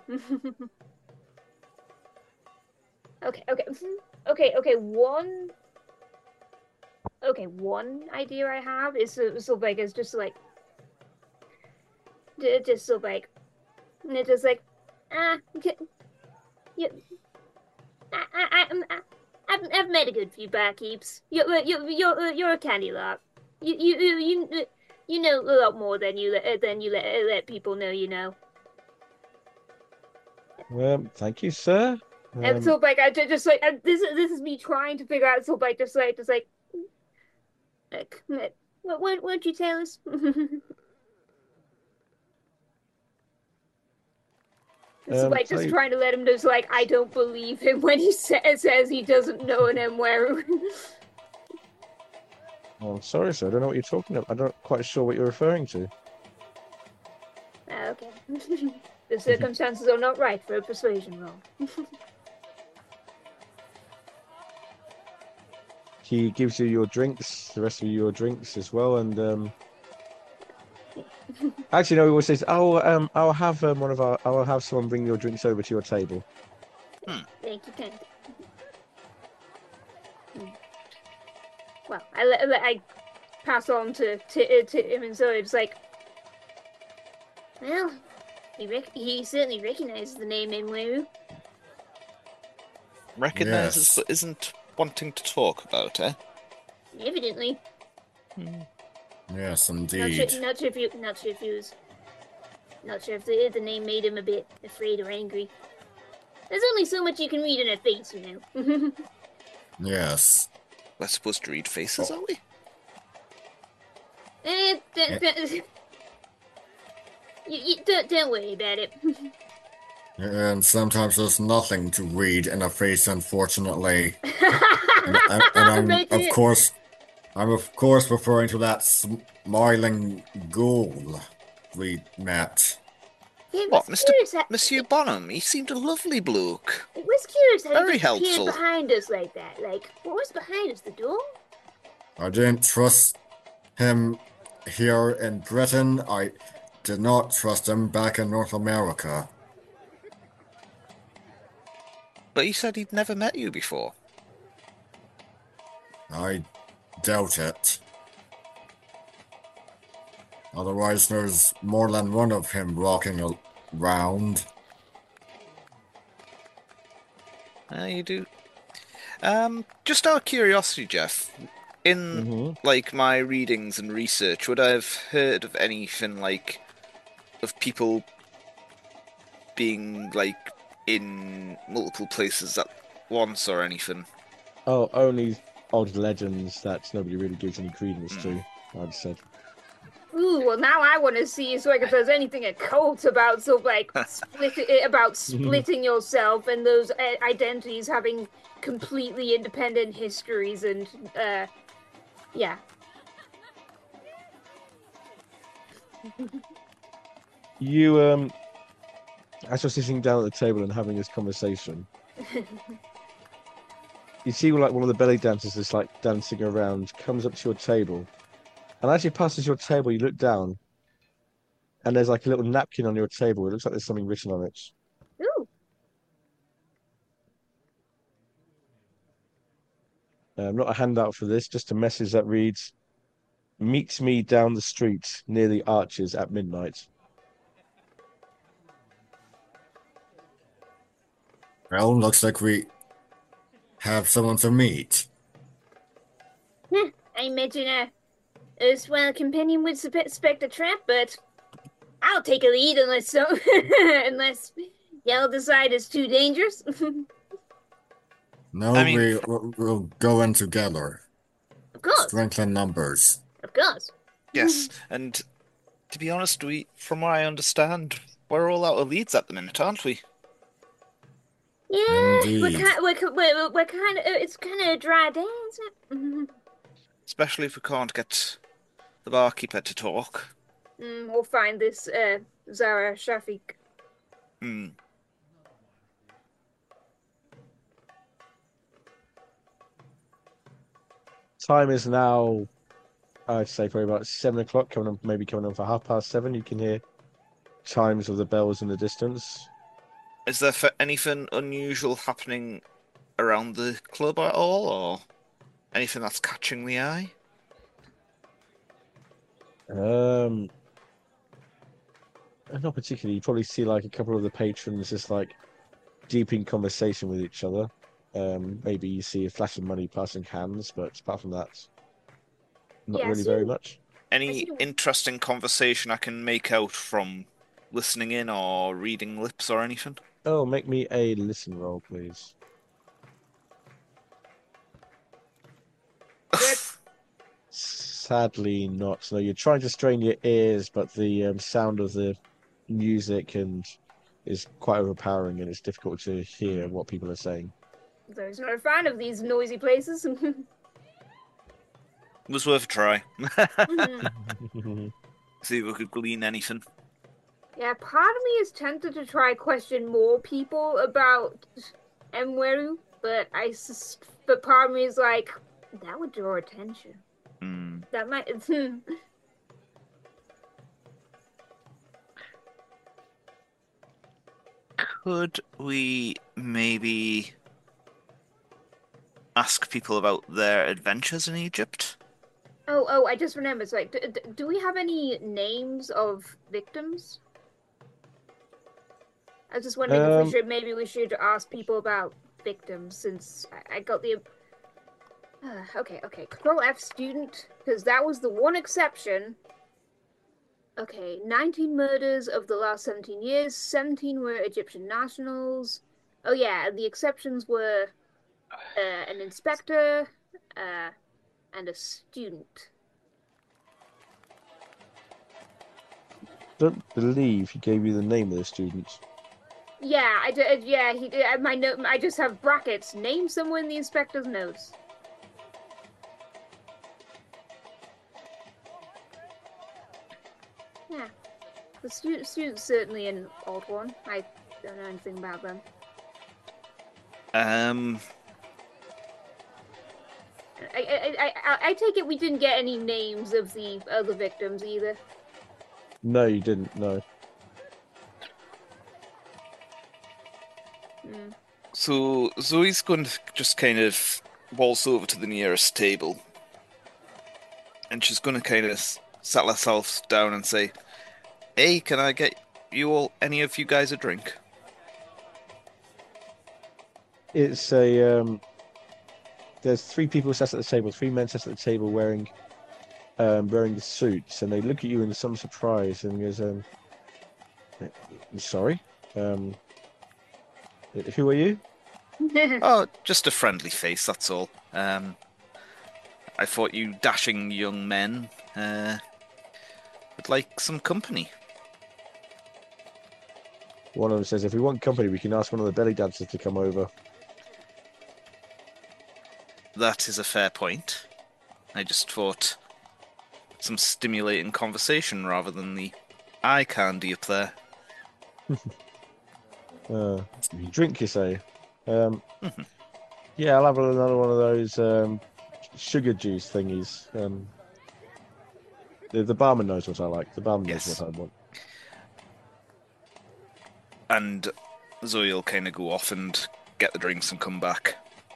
Okay, okay, okay, okay. One, okay, one idea I have is so, so like it's just like, just so like, it's just like, ah, okay, you, I, I, I, I've, I've met a good few barkeeps. You're, you're, you're, you're a candy lark. You, you, you, you, you know a lot more than you let, than you let, let people know. You know. Um, thank you, sir. Um, And so like I ju- just like I, this is this is me trying to figure out so like just like just like like what what won't you tell us? It's um, like tell just you- trying to let him know, like I don't believe him when he sa- says he doesn't know an Emweru. Oh, I'm sorry, sir. I don't know what you're talking about. I'm not quite sure what you're referring to. Ah, okay. The circumstances are not right for a persuasion roll. He gives you your drinks, the rest of you your drinks as well, and um, actually, no, he always says, "Oh, um, I'll have um, one of our, I'll have someone bring your drinks over to your table." Thank you, kind. Well, I let, I pass on to to, to him, and so it's like, well, he rec- he certainly recognizes the name Emweru. Recognizes Yes. but isn't wanting to talk about, eh? Evidently. Yes, Not sure, indeed. not sure if you, not sure if he was, not sure if the, the name made him a bit afraid or angry. There's only so much you can read in a face, you know. Yes. We're supposed to read faces, Oh. are we? eh, don't, don't, you, you, don't, don't worry about it. And sometimes there's nothing to read in a face, unfortunately. And, and, and I'm, But, of uh, course, I'm of course referring to that smiling ghoul we met. it What, was Mister curious. How, Monsieur Bonham? He seemed a lovely bloke. it was curious how Very he just appeared helpful. behind us like that. Like, what was behind us? The door? I didn't trust him here in Britain. I did not trust him back in North America. But he said he'd never met you before. I doubt it. Otherwise, there's more than one of him walking around. Ah, you do. Um, just out of curiosity, Jeff, in Mhm. like my readings and research, would I have heard of anything like of people being like in multiple places at once or anything? Oh, only odd legends that nobody really gives any credence to, I'd said. Ooh, well now I want to see so like if there's anything occult about so like split about splitting yourself and those uh, identities having completely independent histories and uh yeah. You um as you're sitting down at the table and having this conversation, you see like one of the belly dancers that's like dancing around comes up to your table, and as he passes your table, you look down, and there's like a little napkin on your table. It looks like there's something written on it. Ooh. Um, not a handout for this, just a message that reads, "Meet me down the street near the arches at midnight." Well, looks like we have someone to meet. I imagine a erstwhile companion would suspect a trap, but I'll take a lead unless so unless y'all decide it's too dangerous. No, I mean, we we'll, we'll go in together. Of course, Strengthen numbers. of course. Yes, and to be honest, we, from what I understand, we're all out of leads at the minute, aren't we? Yeah, we're Indeed. kind, we're, we're, we're kind of, it's kind of a dry day, isn't it? Especially if we can't get the barkeeper to talk. Mm, we'll find this uh, Zara Shafiq. Hmm. Time is now, I'd say, probably about seven o'clock, coming on, maybe coming on for half past seven. You can hear chimes of the bells in the distance. Is there f- anything unusual happening around the club at all, or anything that's catching the eye? Um, not particularly. You probably see like a couple of the patrons just like deep in conversation with each other. Um, maybe you see a flash of money passing hands, but apart from that, not Yeah, really so- very much. Any see- interesting conversation I can make out from listening in or reading lips or anything? Oh, make me a listen roll, please. Sadly not. No, you're trying to strain your ears, but the um, sound of the music and is quite overpowering, and it's difficult to hear what people are saying. So he's not a fan of these noisy places. It was worth a try. Mhm. See if we could glean anything. Yeah, part of me is tempted to try question more people about Mweru, but I sus- but part of me is like that would draw attention. Hmm. That might. Could we maybe ask people about their adventures in Egypt? Oh, oh! I just remembered. It's like, do, do we have any names of victims? I was just wondering if Um, we should maybe we should ask people about victims since I, I got the. Uh, okay, okay. Control F student, because that was the one exception. Okay, nineteen murders of the last seventeen years. seventeen were Egyptian nationals. Oh yeah, and the exceptions were uh, an inspector uh, and a student. Don't believe he gave you the name of the student. Yeah, I did. Yeah, he did. My note. I just have brackets. Name someone in the inspector's notes. Yeah, the student student's certainly an odd one. I don't know anything about them. Um, I I, I I I take it we didn't get any names of the other victims either. No, you didn't. No. Hmm. so Zoe's going to just kind of waltz over to the nearest table, and she's going to kind of settle herself down and say, "Hey, can I get you all, any of you guys, a drink?" It's a um. There's three people sat at the table. Three men sat at the table wearing, um, wearing the suits, and they look at you in some surprise and goes, um, "I'm sorry. Um, who are you?" Oh, just a friendly face, that's all. Um, I thought you dashing young men uh, would like some company. One of them says, if we want company, we can ask one of the belly dancers to come over. That is a fair point. I just thought some stimulating conversation rather than the eye candy up there. Uh, drink, you say? Um, Mhm. yeah, I'll have another one of those um, sugar juice thingies. Um, the, the barman knows what I like. The barman Yes. knows what I want. And Zoe will kind of go off and get the drinks and come back.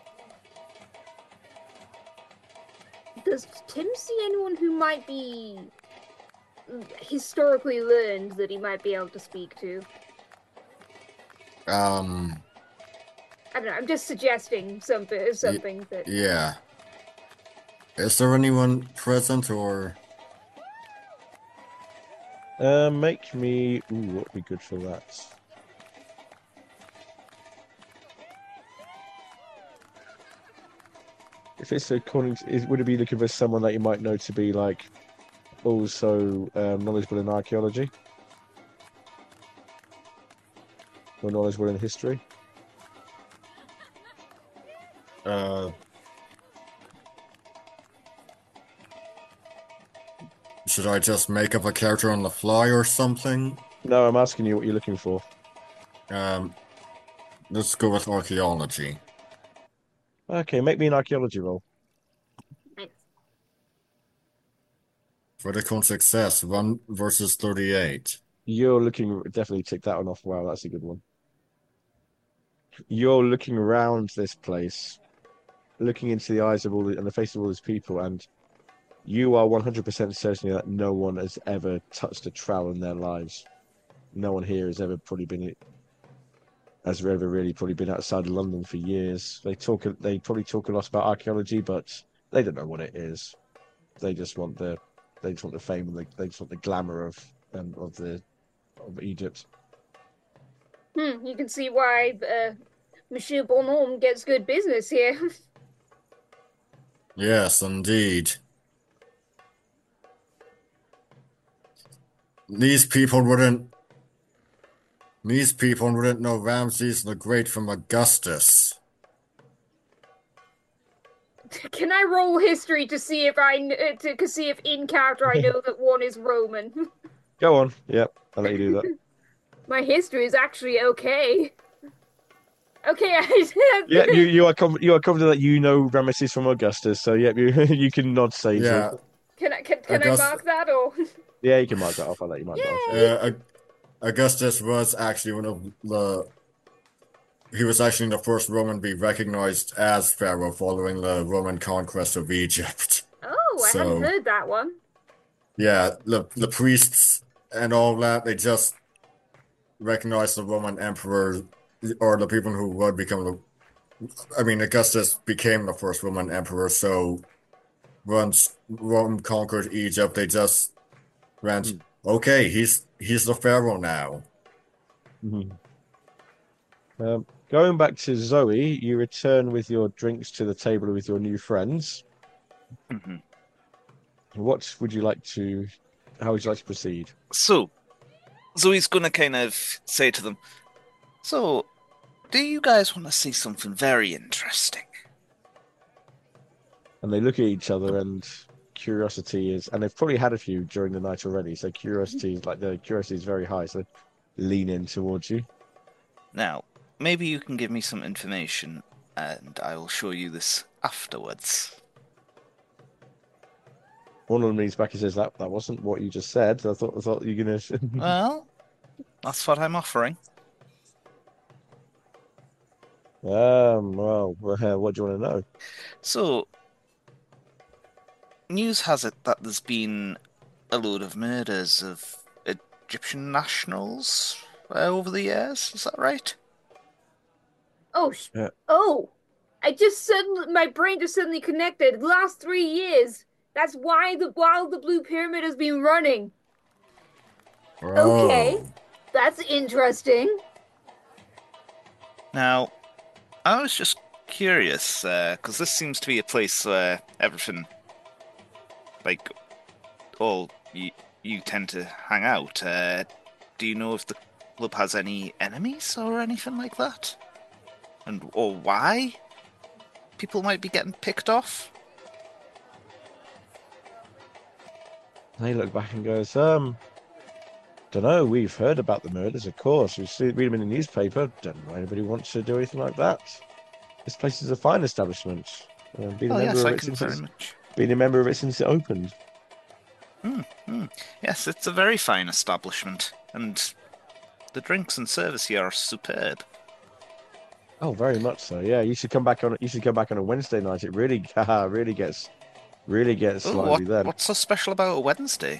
Does Tim see anyone who might be historically learned that he might be able to speak to? Um, I don't know. I'm just suggesting something. Something that. yeah. Is there anyone present or? Uh, make me. Ooh, what would be good for that? If it's according, to, is, would it be looking for someone that you might know to be like also um, knowledgeable in archaeology or knowledgeable in history? Uh, should I just make up a character on the fly or something? No, I'm asking you what you're looking for. Um, let's go with archaeology. Okay, make me an archaeology roll. Critical success, one versus thirty-eight. You're looking definitely tick that one off. Wow, that's a good one. You're looking around this place, looking into the eyes of all the, and the faces of all these people, and you are one hundred percent certain that no one has ever touched a trowel in their lives. No one here has ever probably been has ever really probably been outside of London for years. They talk they probably talk a lot about archaeology, but they don't know what it is. They just want the they just want the fame and the, they just want the glamour of um, of the of Egypt. Hmm. You can see why uh, Monsieur Bonhomme gets good business here. Yes, indeed. These people wouldn't. These people wouldn't know Ramses the Great from Augustus. Can I roll history to see if I kn- to, to see if in character I know that one is Roman? Go on. Yep, I'll let you do that. My history is actually okay. Okay, I Yeah, you you are com- you are confident that you know Ramesses from Augustus, so yep, you you can nod sagely. Yeah, Can I can, can I August- mark that or? Yeah, you can mark that off. I'll let you mark that off. Yay! uh, Au- Augustus was actually one of the. He was actually the first Roman to be recognized as pharaoh following the Roman conquest of Egypt. Oh, I So- hadn't heard that one. Yeah, the the priests and all that, they just recognized the Roman emperor or the people who would become the. I mean, Augustus became the first Roman emperor, so once Rome conquered Egypt, they just went, Hmm. okay, he's he's the pharaoh now. Mhm. Um, going back to Zoe, you return with your drinks to the table with your new friends. Mhm. What would you like to? How would you like to proceed? So, Zoe's gonna kind of say to them, so, do you guys want to see something very interesting? And they look at each other, and curiosity is, and they've probably had a few during the night already. So curiosity is like the curiosity is very high. So they lean in towards you. Now, maybe you can give me some information, and I will show you this afterwards. One of them leans back and says, "That that wasn't what you just said. I thought I thought you were gonna." Well, that's what I'm offering. um. Well, uh, what do you want to know? So, news has it that there's been a load of murders of Egyptian nationals uh, over the years. Is that right? Oh, sh- Yeah. oh! I just suddenly, my brain just suddenly connected. Last three years. That's why the while the Blue Pyramid has been running. Okay. Oh. That's interesting. Now, I was just curious, because this seems to be a place where everything like all you you tend to hang out. Uh, do you know if the club has any enemies or anything like that, and or why people might be getting picked off? And he looked back and goes, um, don't know. We've heard about the murders, of course. We see read them in the newspaper. Don't know anybody wants to do anything like that. This place is a fine establishment. Uh, been a Oh member yes, of I it can since very it's much. been a member of it since it opened. Hmm, hmm. Yes, it's a very fine establishment, and the drinks and service here are superb. Oh, very much so. Yeah, you should come back on. You should come back on a Wednesday night. It really, haha, really gets, really gets Oh, what lively then. what's so special about a Wednesday?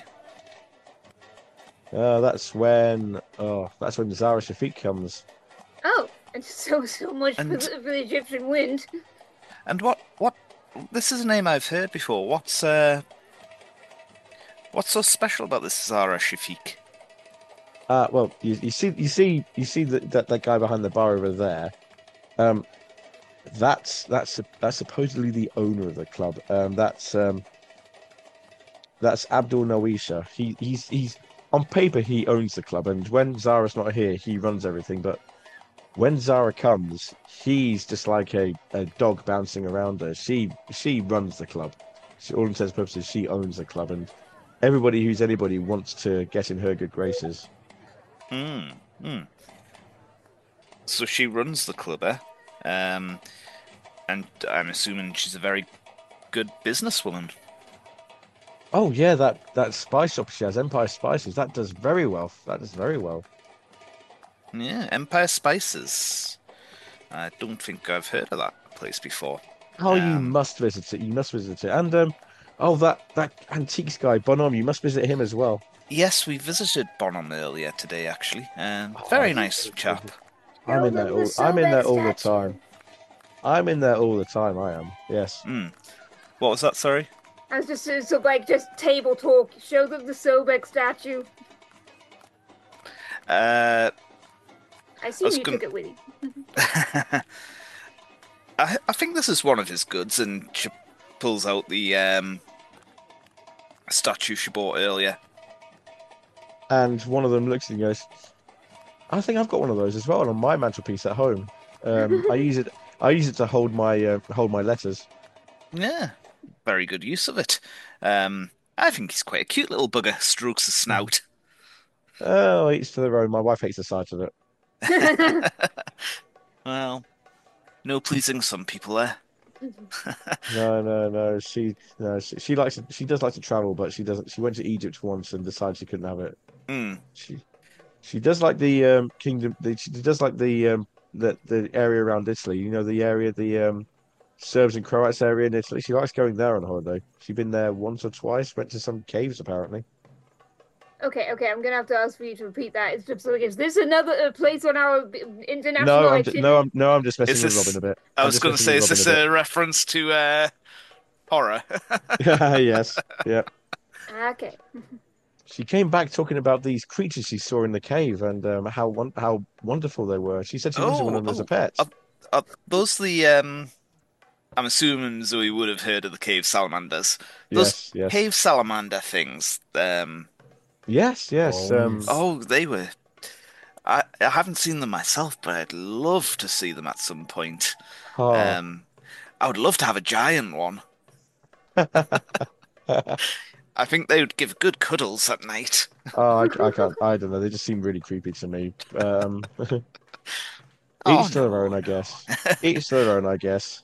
Uh, that's when, oh, that's when Zara Shafiq comes. Oh, and so so much for And- the, for the Egyptian wind. And what what? This is a name I've heard before. What's uh, what's so special about this Zara Shafiq? Uh, well, you, you see, you see, you see that, that that guy behind the bar over there. Um, that's that's that's supposedly the owner of the club. Um, that's um, that's Abdul Nawisha. He he's he's on paper he owns the club, and when Zara's not here, he runs everything. But when Zara comes, he's just like a, a dog bouncing around her. She she runs the club. She, all intents and purposes, she owns the club, and everybody who's anybody wants to get in her good graces. Hmm. Hmm. So she runs the club, eh? Um, and I'm assuming she's a very good businesswoman. Oh yeah, that that spice shop she has, Empire Spices, that does very well. That does very well. Yeah, Empire Spices. I don't think I've heard of that place before. Oh, you Um, must visit it. You must visit it. And um, oh that that antiques guy Bonhomme, you must visit him as well. Yes, we visited Bonham earlier today, actually. Um, Oh, very he's nice so good. chap. I'm in Show there them all. the I'm in there Sobek all the statue. time. I'm in there all the time. I am. Yes. Hmm. What was that? Sorry. I was just so like just table talk. Show them the Sobek statue. Uh, I see was you gon- took it with you. I I think this is one of his goods, and she pulls out the um statue she bought earlier. And one of them looks at you and goes, "I think I've got one of those as well on my mantelpiece at home. Um, I use it. I use it to hold my uh, hold my letters." Yeah, very good use of it. Um, I think he's quite a cute little bugger. Strokes his snout. Oh, each to their own. My wife hates the sight of it. Well, no pleasing some people there. No, no, no. She, no, she, she likes. To, she does like to travel, but she doesn't. She went to Egypt once and decided she couldn't have it. Hmm. She, she does like the um, kingdom. The, she does like the um, the the area around Italy. You know, the area, the um, Serbs and Croats area in Italy. She likes going there on holiday. She's been there once or twice. Went to some caves apparently. Okay, okay, I'm gonna have to ask for you to repeat that. It's just like, is this another uh, place on our b- international No, I'm ju- itinerary? no, I'm no, I'm just messing Is with this? Robin a bit. I I'm was just going to messing say, with is Robin this a a reference to uh, horror? bit. Yes, yeah. Okay. She came back talking about these creatures she saw in the cave and um, how won- how wonderful they were. She said she wanted one Oh, of them as a oh, pet. are, are those the um? I'm assuming Zoe would have heard of the cave salamanders. Those Yes, yes, cave salamander things. Um. yes, yes. Um, Bones. Oh, they were. I I haven't seen them myself, but I'd love to see them at some point. oh. Um. I would love to have a giant one. I think they would give good cuddles at night. Oh, I, I can't. I don't know. They just seem really creepy to me. Um, Oh each to their own, no. I guess. Each to their own, I guess.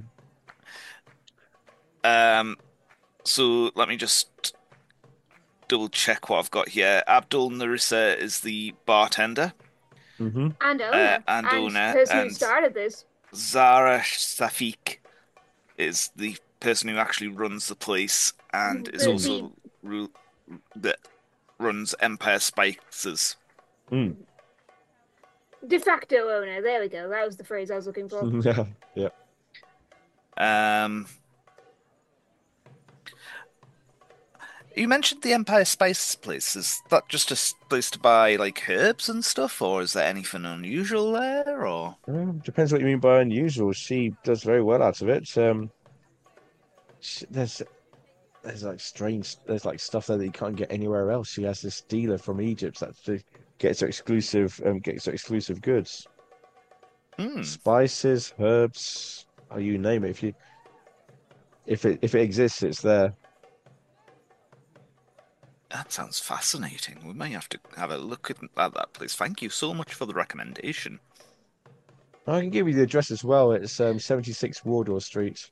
Um. So let me just double check what I've got here. Abdul Narissa is the bartender, Hmm. And owner. uh, and and owner, person who and started this. Zara Safiq is the person who actually runs the place and is The- also ru- that runs Empire Spices. Mm. De facto owner. There we go. That was the phrase I was looking for. Yeah, yeah. Um, you mentioned the Empire Spices place. Is that just a s- place to buy like herbs and stuff, or is there anything unusual there? Or Um, depends what you mean by unusual. She does very well out of it. Um, sh there's there's like strange, there's like stuff there that you can't get anywhere else. She has this dealer from Egypt that to- gets her exclusive, um, gets her exclusive goods, Hmm. spices, herbs, oh, you name it. If you, if it if it exists, it's there. That sounds fascinating. We may have to have a look at, at that place. Thank you so much for the recommendation. I can give you the address as well. It's um, seventy-six Wardour Street.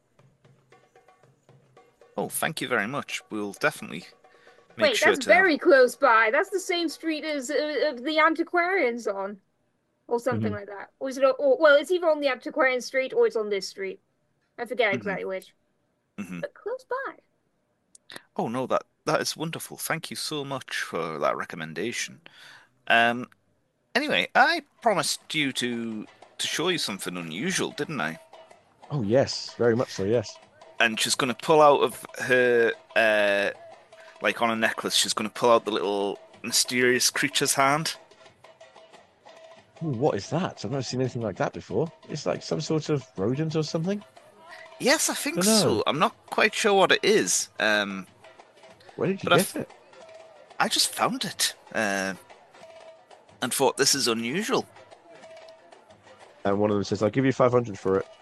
Oh, thank you very much. We'll definitely make Wait, sure that's to have- very close by. That's the same street as uh, uh, the Antiquarian's on, or something Mhm. like that. Or is it? Or, well, it's either on the Antiquarian Street or it's on this street. I forget Mhm. exactly which, Mhm. but close by. Oh no, that that is wonderful. Thank you so much for that recommendation. Um, anyway, I promised you to to show you something unusual, didn't I? Oh yes, very much so. Yes. And she's going to pull out of her, uh, like on a necklace, she's going to pull out the little mysterious creature's hand. Ooh, what is that? I've never seen anything like that before. It's like some sort of rodent or something. Yes, I think Dunno. so. I'm not quite sure what it is. Um, Where did you But I get f- it? I just found it, uh, and thought this is unusual. And one of them says, "I'll give you five hundred for it."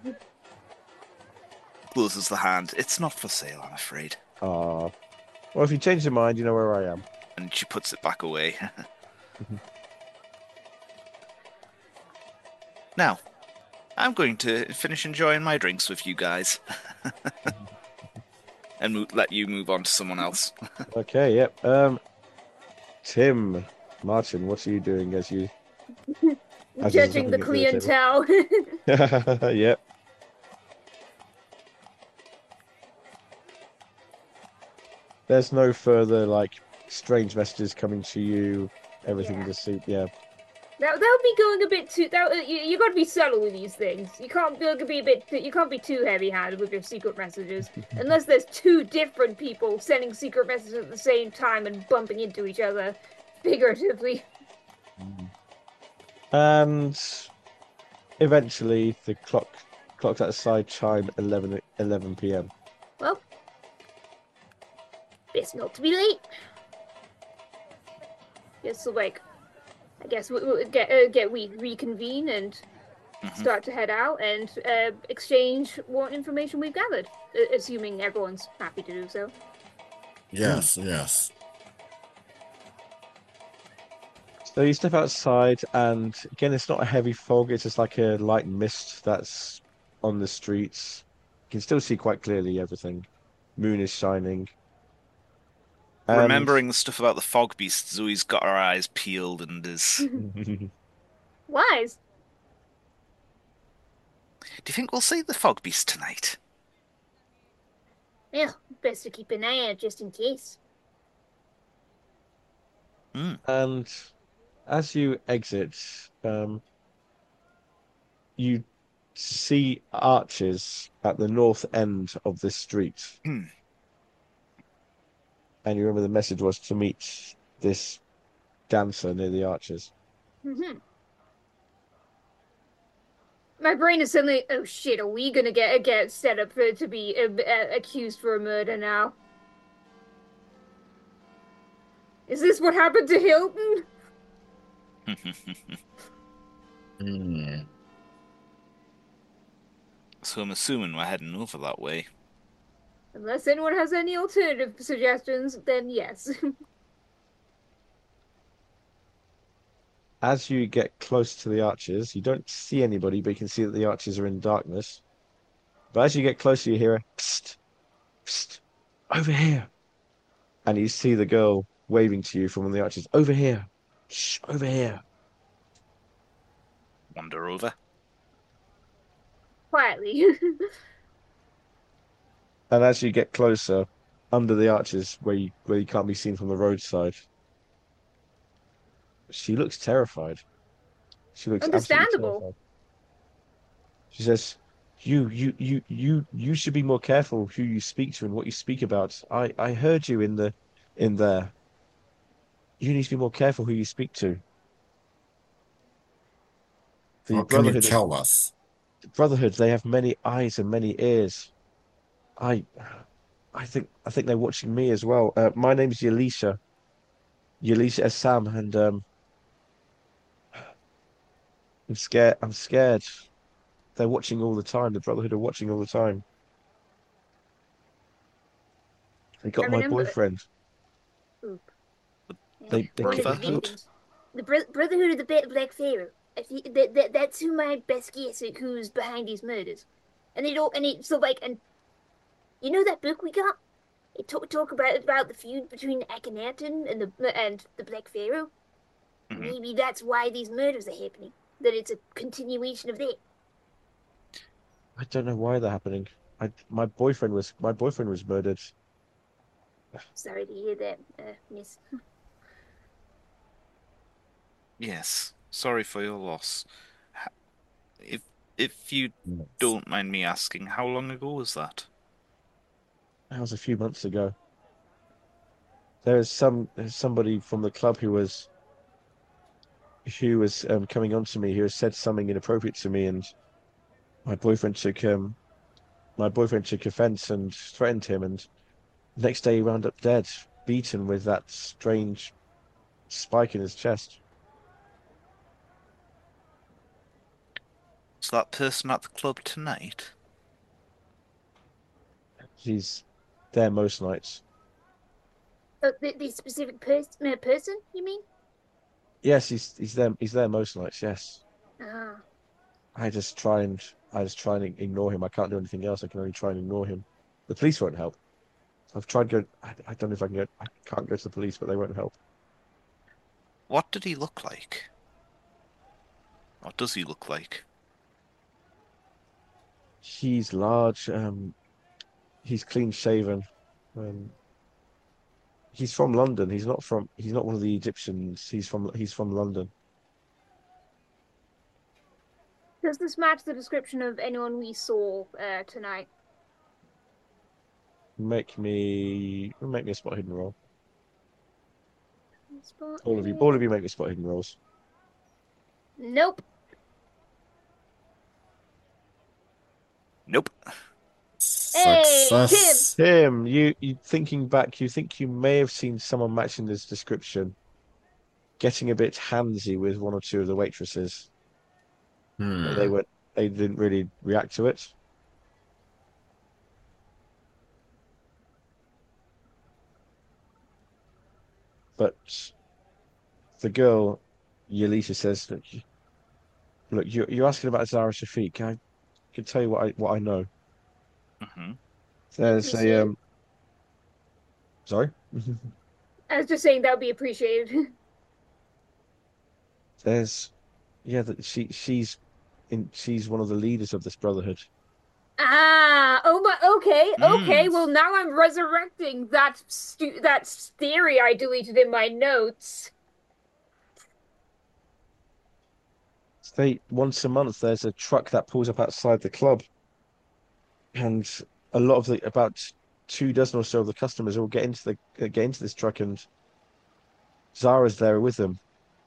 Closes the hand. It's not for sale, I'm afraid. Ah, well, if you change your mind, you know where I am. And she puts it back away. Now, I'm going to finish enjoying my drinks with you guys. And mo- let you move on to someone else. Okay, yep. Um, Tim, Martin, what are you doing as you? As is Judging the happening at clientele. the table. Yep. There's no further like strange messages coming to you. Everything Yeah. just suit. Yeah. That that would be going a bit too. That uh, you, you got to be subtle with these things. You can't be, be a bit. You can't be too heavy-handed with your secret messages, unless there's two different people sending secret messages at the same time and bumping into each other, figuratively. And eventually, the clock clocks outside chime eleven eleven p m. Well, best not to be late. Yes, so like, I guess we, we get uh, get we reconvene and Mhm. start to head out and uh, exchange what information we've gathered, uh, assuming everyone's happy to do so. Yes, yes. So you step outside, and again, it's not a heavy fog. It's just like a light mist that's on the streets. You can still see quite clearly everything. Moon is shining. And- Remembering the stuff about the fog beast, Zoe's got her eyes peeled and is. Wise. Do you think we'll see the fog beast tonight? Well, best to keep an eye out just in case. Mm. And as you exit, um, you see arches at the north end of this street. Hmm. And you remember the message was to meet this dancer near the arches. Mm-hmm. My brain is suddenly, oh shit, are we gonna get get set up for, to be uh, uh, accused for a murder now? Is this what happened to Hilton? Hmm. So I'm assuming we're heading over that way. Unless anyone has any alternative suggestions, then yes. As you get close to the arches, you don't see anybody, but you can see that the arches are in darkness. But as you get closer, you hear a psst, psst, over here. And you see the girl waving to you from one of the arches. Over here. Shh, over here. Wander over. Quietly. And as you get closer, under the arches where you where you can't be seen from the roadside, she looks terrified. She looks absolutely Understandable. terrified. She says, "You, you, you, you, you should be more careful who you speak to and what you speak about. I, I heard you in the, in there. You need to be more careful who you speak to. The What can you Brotherhood, tell us? the Brotherhood, they have many eyes and many ears. I, I think I think they're watching me as well. Uh, my name's Yalisha, Yalisha Sam, and um, I'm scared. I'm scared. They're watching all the time. The Brotherhood are watching all the time. They I got my remember. boyfriend. Oop. The Yeah, They they one of ki- the they Brotherhood? killed. victims. The bro- Brotherhood of the Ba- Black Pharaoh. If you, that, that, that's who my best guess at who's behind these murders. And they don't. And it so like and you know that book we got? It talk talk about about the feud between Akhenaten and the and the Black Pharaoh. Hmm. Maybe that's why these murders are happening. That it's a continuation of that. I don't know why they're happening. I my boyfriend was my boyfriend was murdered. Sorry to hear that, uh, Miss. Yes. Sorry for your loss. H- If if you Yes. don't mind me asking, how long ago was that? That was a few months ago. There was some there's somebody from the club who was who was um, coming on to me who has said something inappropriate to me, and my boyfriend took um my boyfriend took offense and threatened him, and next day he wound up dead, beaten with that strange spike in his chest. Was that person at the club tonight? He's there most nights. Oh, the, the specific pers- uh, person, you mean? Yes, he's he's there he's there most nights, yes. Ah, I just try and I just try and ignore him. I can't do anything else. I can only try and ignore him. The police won't help. I've tried going. I, I don't know if I can go. I can't go to the police, but they won't help. What did he look like? What does he look like? He's large. Um, he's clean shaven. Um, he's from London. He's not from. He's not one of the Egyptians. He's from. He's from London. does this match the description of anyone we saw uh, tonight? Make me make me a spot hidden roll. Spot All of you. All of hidden. you make me spot hidden rolls. Nope. Nope. Hey, Tim. Success. Tim, you you thinking back, you think you may have seen someone matching this description, getting a bit handsy with one or two of the waitresses. But they Hmm. were they didn't really react to it. But the girl, Yelisa, says, "Look, you- look, you're, you're asking about Zara Shafiq. I can tell you what I what I know. Hmm. Be There's a appreciated. um, sorry, I was just saying that would be appreciated. there's yeah, that she she's in she's one of the leaders of this brotherhood. Ah, oh my, okay, okay. Mm. Well, now I'm resurrecting that stu that theory I deleted in my notes. They once a month there's a truck that pulls up outside the club, and a lot of the about two dozen or so of the customers all get into the get into this truck, and Zara's there with them,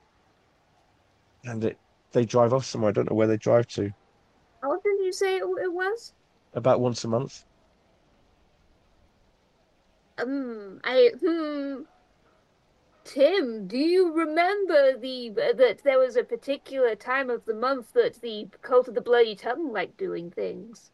and it they drive off somewhere. I don't know where they drive to. What did you say it, it was? About once a month. Um, I hmm. Tim, do you remember the that there was a particular time of the month that the Cult of the Bloody Tongue liked doing things?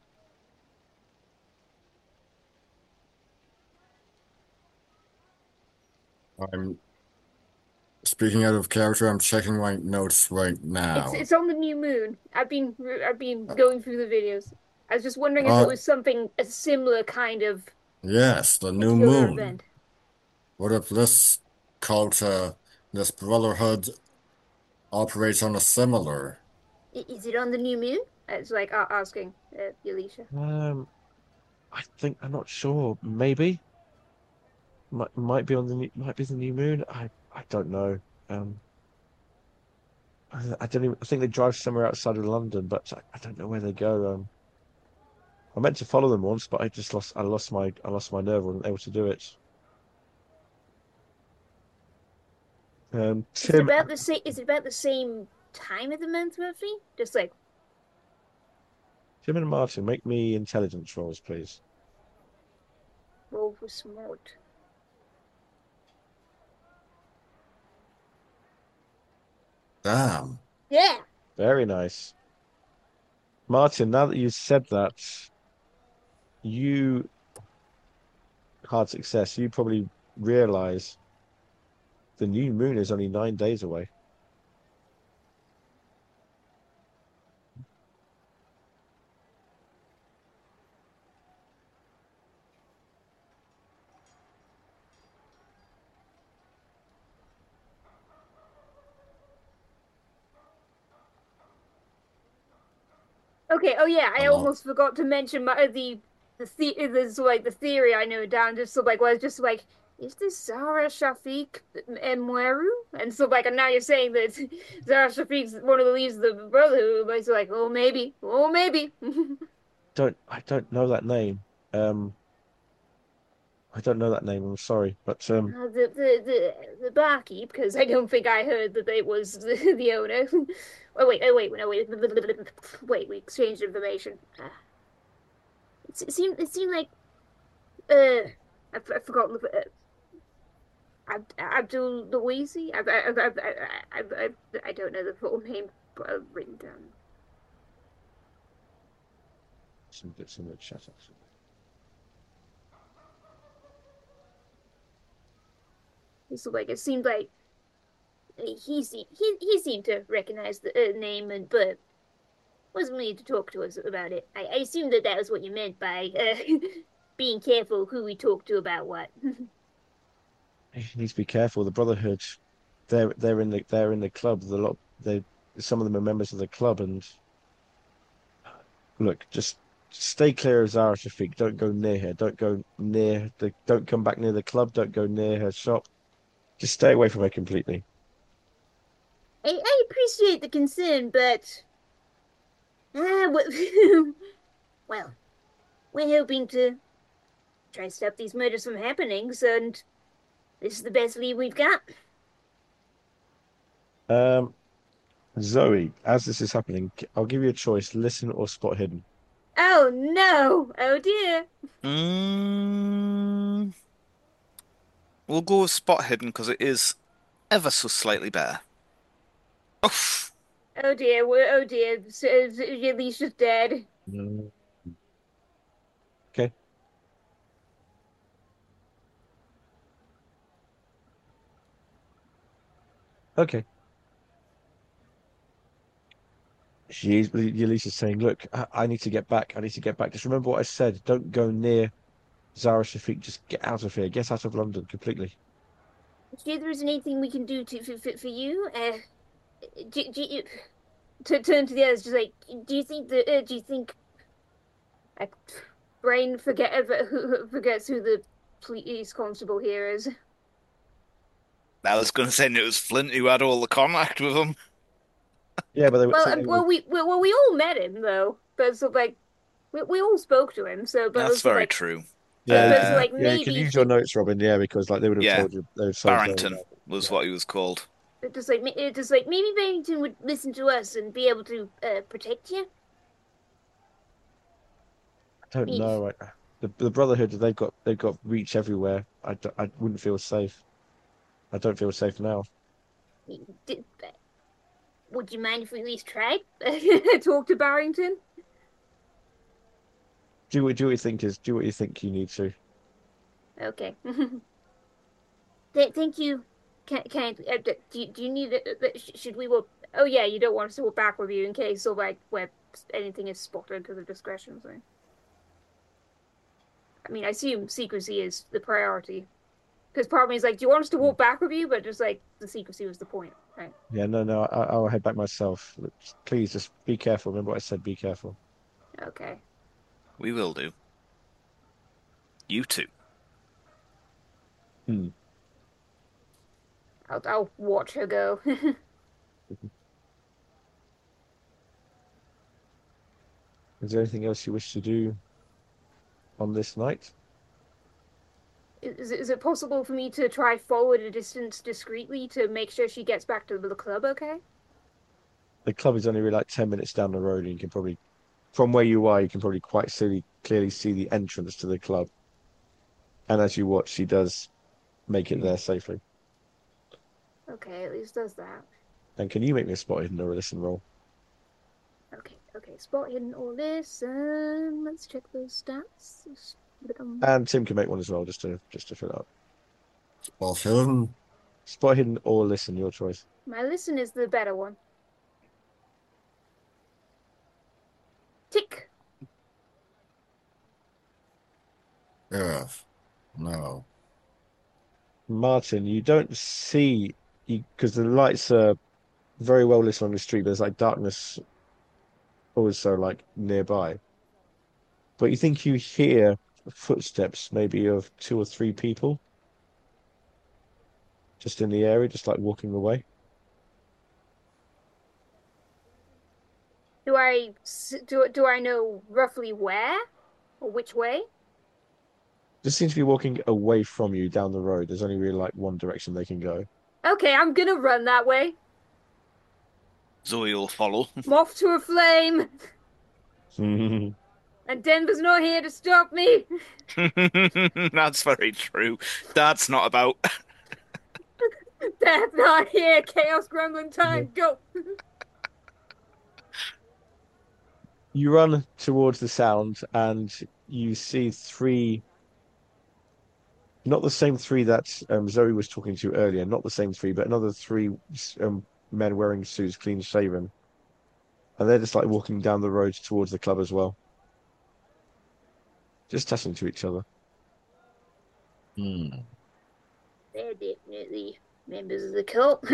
I'm speaking out of character. I'm checking my notes right It's now. it's on the new moon. I've been I've been going through the videos. I was just wondering if it Uh, was something a similar kind of yes, the new particular moon. event. What if this cult, uh, this brotherhood operates on a similar? I- Is it on the new moon? It's like uh, asking uh, Alicia. Um, I think I'm not sure. Maybe might might be on the new, might be the new moon. I I don't know. Um, I, I don't even. I think they drive somewhere outside of London, but I, I don't know where they go. Um, I meant to follow them once, but I just lost. I lost my. I lost my nerve. I wasn't able to do it. Um, Is it Tim, about the same? Is it about the same time of the month, roughly? Just like Tim and Martin, make me intelligence rolls, please. Roll for smart. Damn. Yeah. Very nice. Martin, now that you've said that, you hard success, you probably realize the new moon is only nine days away. Okay. Oh yeah, I Hello. almost forgot to mention my the the the there's like the theory I know down just so like was just like is this Zara Shafiq Mweru? And so like and now you're saying that Zara Shafiq's one of the leaders of the Brotherhood. But it's like oh maybe oh maybe. Don't I don't know that name. Um, I don't know that name. I'm sorry, but um, Uh, the the the the barkeep, because I don't think I heard that it was the, the owner. Oh wait, oh wait, no wait, wait, we exchanged information. Uh, it, it seemed it seemed like uh, I, I forgot uh, Ab Abdul Louisi. I I, I I I I I don't know the full name, but I've written down. some bits in the chat actually. So like it seemed like he seemed he he seemed to recognize the uh, name, and but wasn't willing to talk to us about it. I, I assumed that that was what you meant by uh, being careful who we talk to about what. You need to be careful. The Brotherhood, they're they're in the they're in the club. The lot they some of them are members of the club, and look, just stay clear of Zara Shafiq. Don't go near her. Don't go near the. Don't come back near the club. Don't go near her shop. Just stay away from her completely. I, I appreciate the concern, but uh, well, we're hoping to try to stop these murders from happening, and this is the best lead we've got. Um, Zoe, as this is happening, I'll give you a choice: listen or spot hidden. Oh no! Oh dear! Mm, we'll go with spot hidden because it is ever so slightly better. Oof. Oh dear! Oh dear! So, Alicia's dead. No. Okay. Okay. She's Yalisha's saying, "Look, I, I need to get back. I need to get back. Just remember what I said. Don't go near Zara Shafiq. Just get out of here. Get out of London completely." If there isn't anything we can do to for, for you, uh, do, do you, to turn to the others, just like, do you think that? Uh, do you think? Like, brain forget who forgets who the police constable here is. I was going to say it was Flint who had all the contact with him. Yeah, but they, Well, so they well, were, we well we all met him though, but so like we we all spoke to him. So, but That's also very like, true. yeah, you but can, so Uh, like yeah, you can maybe use your notes, Robin. Yeah, because like they would have yeah, told you they would have told you. Barrington was Yeah. what he was called. it just like it just like maybe Barrington would listen to us and be able to uh, protect you. I don't know. I, the the Brotherhood, they've got they've got reach everywhere. I, d- I wouldn't feel safe. I don't feel safe now. Did, would you mind if we at least tried talk to Barrington? Do what do what you think is do what you think you need to. Okay. Th thank you. Can can uh, do you, do you need uh, should we walk? Oh yeah, you don't want us to walk back with you in case so like where anything is spotted to the discretion. So. I mean, I assume secrecy is the priority. Because part of me is like, do you want us to walk back with you? But just like the secrecy was the point, right? Yeah, no, no, I, I'll head back myself. Please, just be careful. Remember what I said. Be careful. Okay. We will do. You too. Hmm. I'll I'll watch her go. Is there anything else you wish to do on this night? Is is it possible for me to try forward a distance discreetly to make sure she gets back to the club? Okay. The club is only really like ten minutes down the road, and you can probably, from where you are, you can probably quite clearly clearly see the entrance to the club. And as you watch, she does make it Hmm. there safely. Okay, at least does that. And can you make me a spot hidden or a listen roll? Okay, okay. Spot hidden or listen. Let's check those stats. Um, And Tim can make one as well, just to just to fill it up. Spot hidden. Spot hidden or listen, your choice. my listen is the better one. Tick. Yeah. No. Martin, you don't see you because the lights are very well lit on the street. There's like darkness also like nearby. But you think you hear footsteps maybe of two or three people just in the area, just like walking away. Do I do do I know roughly where or which way? Just seems to be walking away from you down the road. There's only really like one direction they can go. Okay, I'm gonna run that way. Zoe will follow. Moth to a flame. And Denver's not here to stop me. That's very true. That's not about. Death not here. Chaos grumbling time. Go. You run towards the sound and you see three, not the same three that um, Zoe was talking to earlier, not the same three, but another three um, men wearing suits, clean shaven. And they're just like walking down the road towards the club as well. Just chatting to each other. Hmm. They're definitely members of the cult.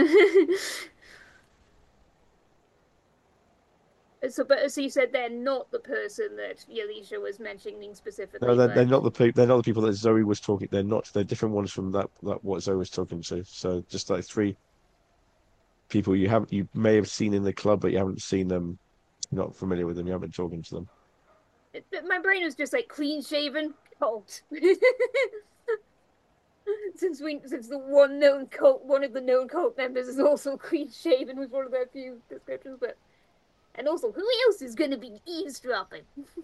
So, but so you said they're not the person that Yalisha was mentioning specifically. No, they're, but... they're not the people. They're not the people that Zoe was talking. They're not. They're different ones from that. That what Zoe was talking to. So just like three people you haven't. You may have seen in the club, but you haven't seen them. You're not familiar with them. You haven't been talking to them. My brain was just like clean shaven cult. since we, since the one known cult, one of the known cult members is also clean shaven, was one of their few descriptions. But and also, who else is going to be eavesdropping?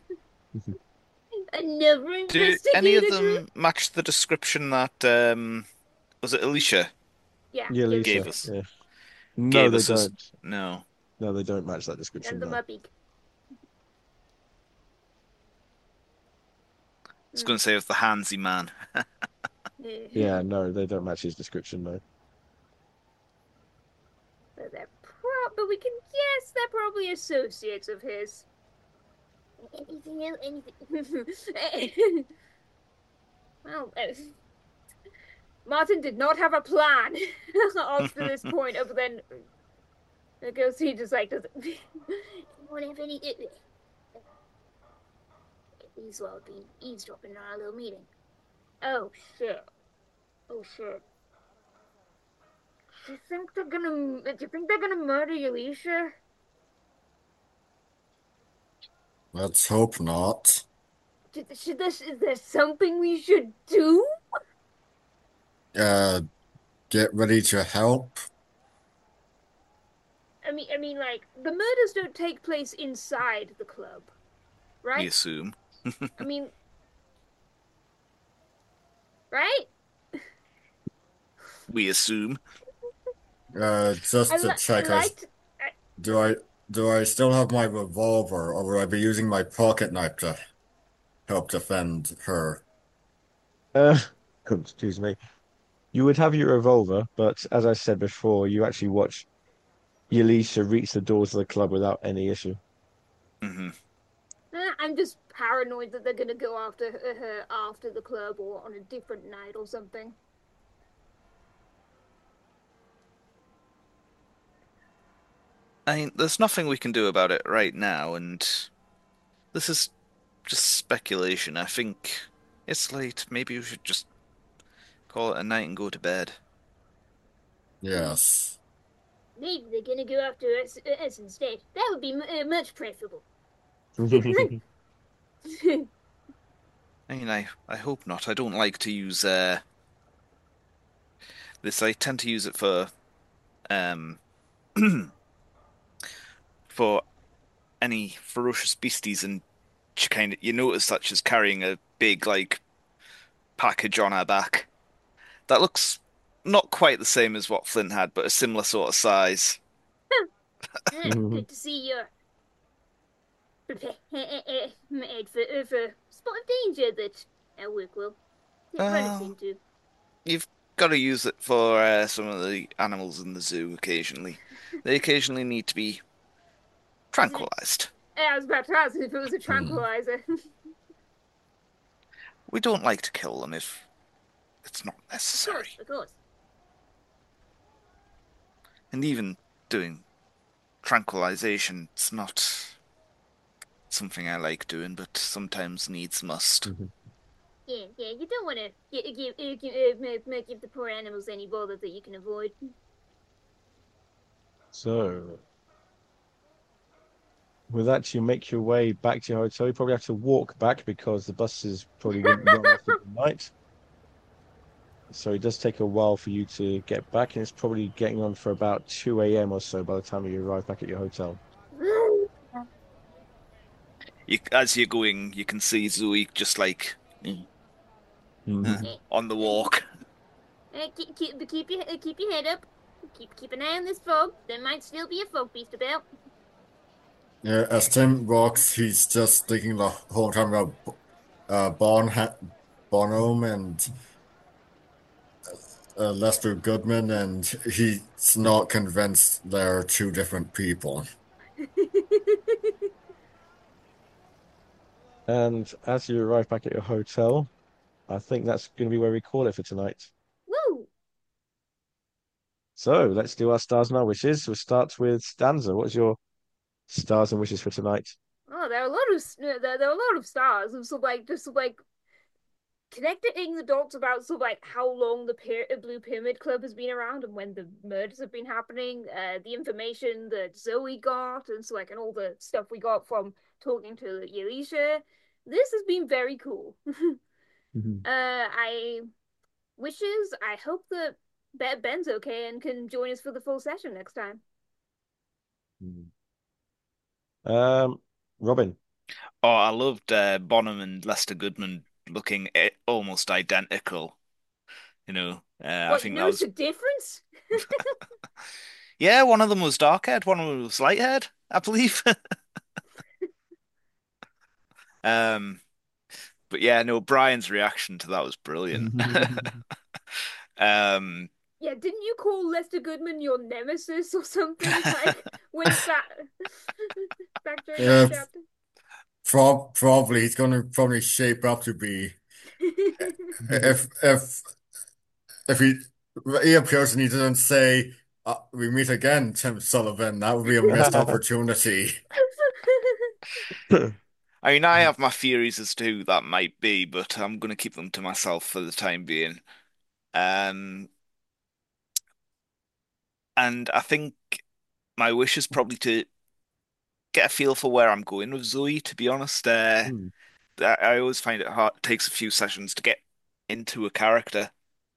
Another Do any of investigator them group? match the description that um was it Alicia Yeah, Yeah, yeah, Lisa. gave us? Yeah. No, Gave they us as don't. no. No, they don't match that and description. the No. Muppy. I was going to say it was the handsy man. Yeah, no, they don't match his description. No. But they're pro- but we can guess they're probably associates of his. Anything else? Anything? Well, uh, Martin did not have a plan up to this point, other than the ghost. He just like doesn't. Anyone have any? These will be eavesdropping in our little meeting. Oh shit! Oh shit! Do you think they're gonna? Do you think they're gonna murder Yalisha? Let's hope not. Should this? Is there something we should do? Uh, get ready to help. I mean, I mean, like the murders don't take place inside the club, right? We assume. I mean, right? We assume. Uh, just I, to li- check, I I, liked. I, do I do I still have my revolver, or will I be using my pocket knife to help defend her? Uh, excuse me. You would have your revolver, but as I said before, you actually watch Yalisha reach the doors of the club without any issue. hmm eh, I'm just paranoid that they're gonna go after her after the club or on a different night or something. I mean, there's nothing we can do about it right now, and this is just speculation. I think it's late. Maybe we should just call it a night and go to bed. Yes. Maybe they're gonna go after us, us instead. That would be uh, much preferable. I mean, I, I hope not. I don't like to use uh, this. I tend to use it for um for any ferocious beasties, and she kind of you notice that she's carrying a big like package on her back. That looks not quite the same as what Flint had, but a similar sort of size. Eh, good to see you're prepared for, for a spot of danger that our work will run us Well, into. you've got to use it for uh, some of the animals in the zoo occasionally. They occasionally need to be Is it? tranquilized. Eh, I was about to ask if it was a Hmm. tranquilizer. We don't like to kill them if it's not Of course, necessary. of course. And even doing tranquilization, it's not something I like doing, but sometimes needs must. Yeah, yeah, you don't want to give, give, uh, give, uh, give the poor animals any bother that you can avoid. So, with that, you make your way back to your hotel. You probably have to walk back because the buses probably wouldn't run after the night. So it does take a while for you to get back, and it's probably getting on for about two a m or so by the time you arrive back at your hotel. You, as you're going, you can see Zoe just like uh, Mhm. Eh, on the eh, walk. eh, keep, keep, keep your uh, keep your head up. Keep keep an eye on this fog. There might still be a fog beast about. Yeah, as Tim walks, he's just thinking the whole time about uh, Bon Bonhomme and uh, Lester Goodman, and he's not convinced they're two different people. And as you arrive back at your hotel, I think that's going to be where we call it for tonight. Woo! So let's do our stars and our wishes. We'll start with Stanza. What's your stars and wishes for tonight? Oh, there are a lot of there, there are a lot of stars, and so like just like connecting the dots about sort of like how long the Pyra- Blue Pyramid Club has been around and when the murders have been happening, uh, the information that Zoe got, and so like and all the stuff we got from talking to Yalisha. This has been very cool. uh, Mhm. I wishes. I hope that Ben's okay and can join us for the full session next time. Mhm. Um, Robin. Oh, I loved uh, Bonham and Lester Goodman looking i- almost identical. You know, uh, I What, you think that noticed was a difference? yeah. One of them was dark haired, one of them was light haired, I believe. Um, but yeah, no, Brian's reaction to that was brilliant. Um, Yeah, didn't you call Lester Goodman your nemesis or something like way back back during that Yeah, chapter? prob probably he's going to probably shape up to be if if if he he appears and he doesn't say uh, we meet again, Tim Sullivan, that would be a missed opportunity. I mean, I have my theories as to who that might be, but I'm going to keep them to myself for the time being. Um, and I think my wish is probably to get a feel for where I'm going with Zoe, to be honest. Uh, Hmm. I I always find it hard, it takes a few sessions to get into a character.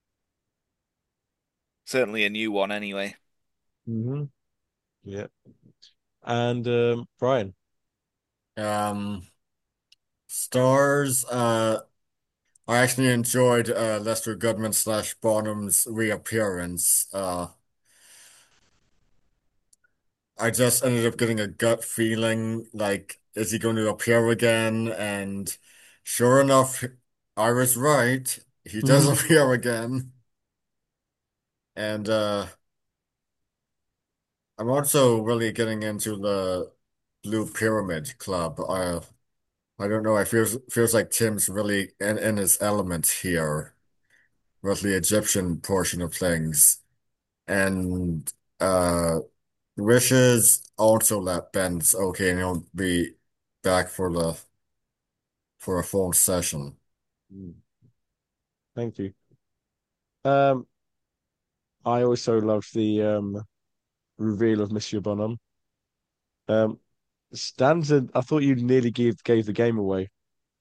Certainly a new one, anyway. hmm Yeah. And um, Brian. Um, stars. Uh, I actually enjoyed uh, Lester Goodman slash Bonham's reappearance. Uh, I just ended up getting a gut feeling like, is he going to appear again? And sure enough, I was right. He does appear again. And uh, I'm also really getting into the Blue Pyramid Club. I I don't know. I feels feels like Tim's really in, in his element here with the Egyptian portion of things. And uh wishes also that Ben's okay and he'll be back for the for a full session. Mm, Thank you. Um, I also loved the um, reveal of Monsieur Bonhomme. Um, Stanza, I thought you nearly gave gave the game away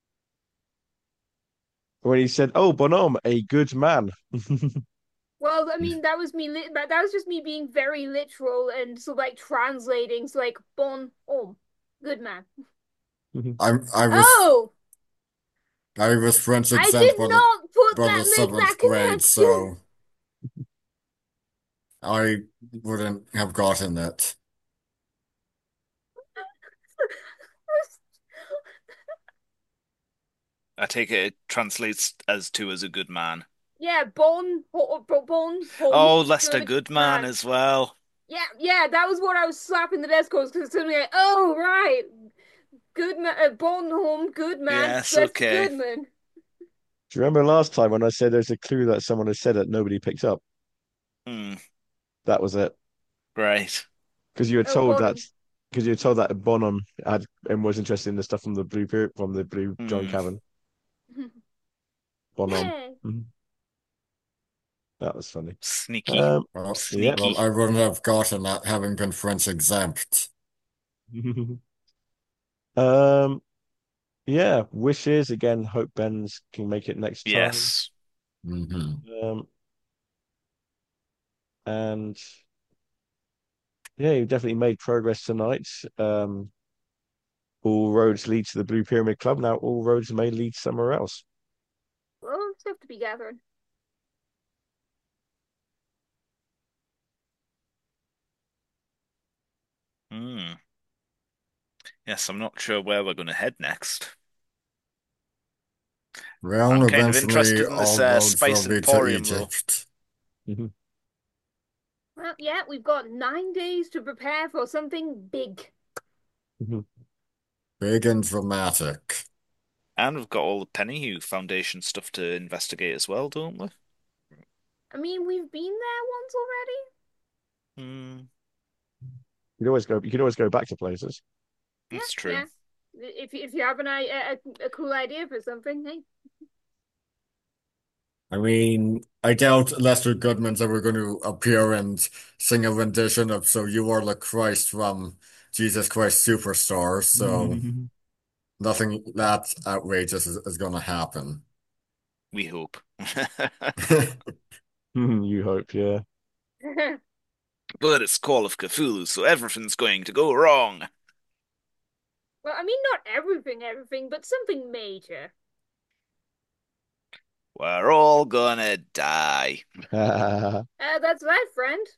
when he said, "Oh, Bonhomme, a good man." Well, I mean, that was me. Li- that that was just me being very literal and so like translating. So like bon homme, good man. I I was Oh, I was French I exempt did by the not put by that the make seventh that grade, connection. so I wouldn't have gotten it. I take it it translates as to as a good man. Yeah, born, ho- bo- born, home. Oh, Lester good Goodman as well. Yeah, yeah, that was what I was slapping the desk on because suddenly, like, oh right, good man, uh, born home, good man, Yes, Lester okay. Goodman. Do you remember last time when I said there's a clue that someone has said that nobody picked up? Hmm. That was it. Right. Because you were Oh, told Bonham. that because you were told that Bonham had and was interested in the stuff from the blue period from the blue John Hmm. Cavern. Bonham. Yeah. Mhm. That was funny. Sneaky. Um, Well, yeah. Sneaky. well, I wouldn't have gotten that having been French exempt. um, yeah. Wishes again. Hope Ben's can make it next time. Yes. hmm Um, and yeah, you definitely made progress tonight. Um, all roads lead to the Blue Pyramid Club. Now all roads may lead somewhere else. Well, stuff to be gathered. Hmm. Yes, I'm not sure where we're going to head next. Well, I'm kind of eventually interested in this all uh, roads will Spice lead to Emporium, though. Egypt. Mhm. Well, yeah, we've got nine days to prepare for something big. Mhm. Big and dramatic. And we've got all the Pennyhue Foundation stuff to investigate as well, don't we? I mean, we've been there once already. Hmm. You could always go. You could always go back to places. That's Yeah, true. yeah. If if you have an a, a a cool idea for something, hey. I mean, I doubt Lester Goodman's ever going to appear and sing a rendition of So You Are the Christ from Jesus Christ Superstar, so nothing that outrageous is, is going to happen. We hope. You hope, yeah. But it's Call of Cthulhu, so everything's going to go wrong. Well, I mean, not everything, everything, but something major. We're all gonna die. Uh, that's right, friend.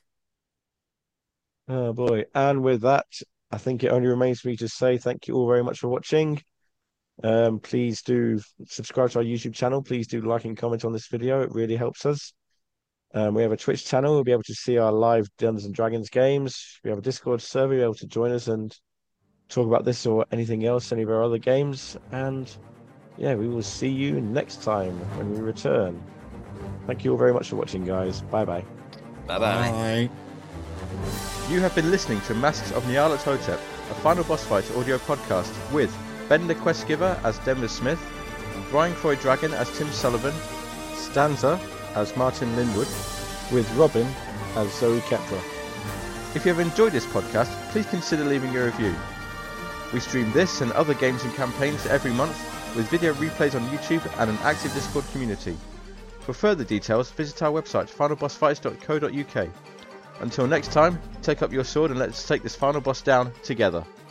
Oh boy. And with that, I think it only remains for me to say thank you all very much for watching. Um, please do subscribe to our YouTube channel. Please do like and comment on this video. It really helps us. Um, we have a Twitch channel. You'll be able to see our live Dungeons and Dragons games. We have a Discord server. You'll be able to join us and talk about this or anything else, any of our other games. And yeah, we will see you next time when we return. Thank you all very much for watching, guys. Bye-bye. Bye bye. Bye. You have been listening to Masks of Nyarlathotep, a Final Boss Fight audio podcast with Ben the Questgiver as Denver Smith, Brian Croy Dragon as Tim Sullivan, Stanza as Martin Linwood, with Robin as Zoe Kepler. If you have enjoyed this podcast, please consider leaving a review. We stream this and other games and campaigns every month with video replays on YouTube and an active Discord community. For further details, visit our website final boss fights dot co dot U K. Until next time, take up your sword and let's take this final boss down together.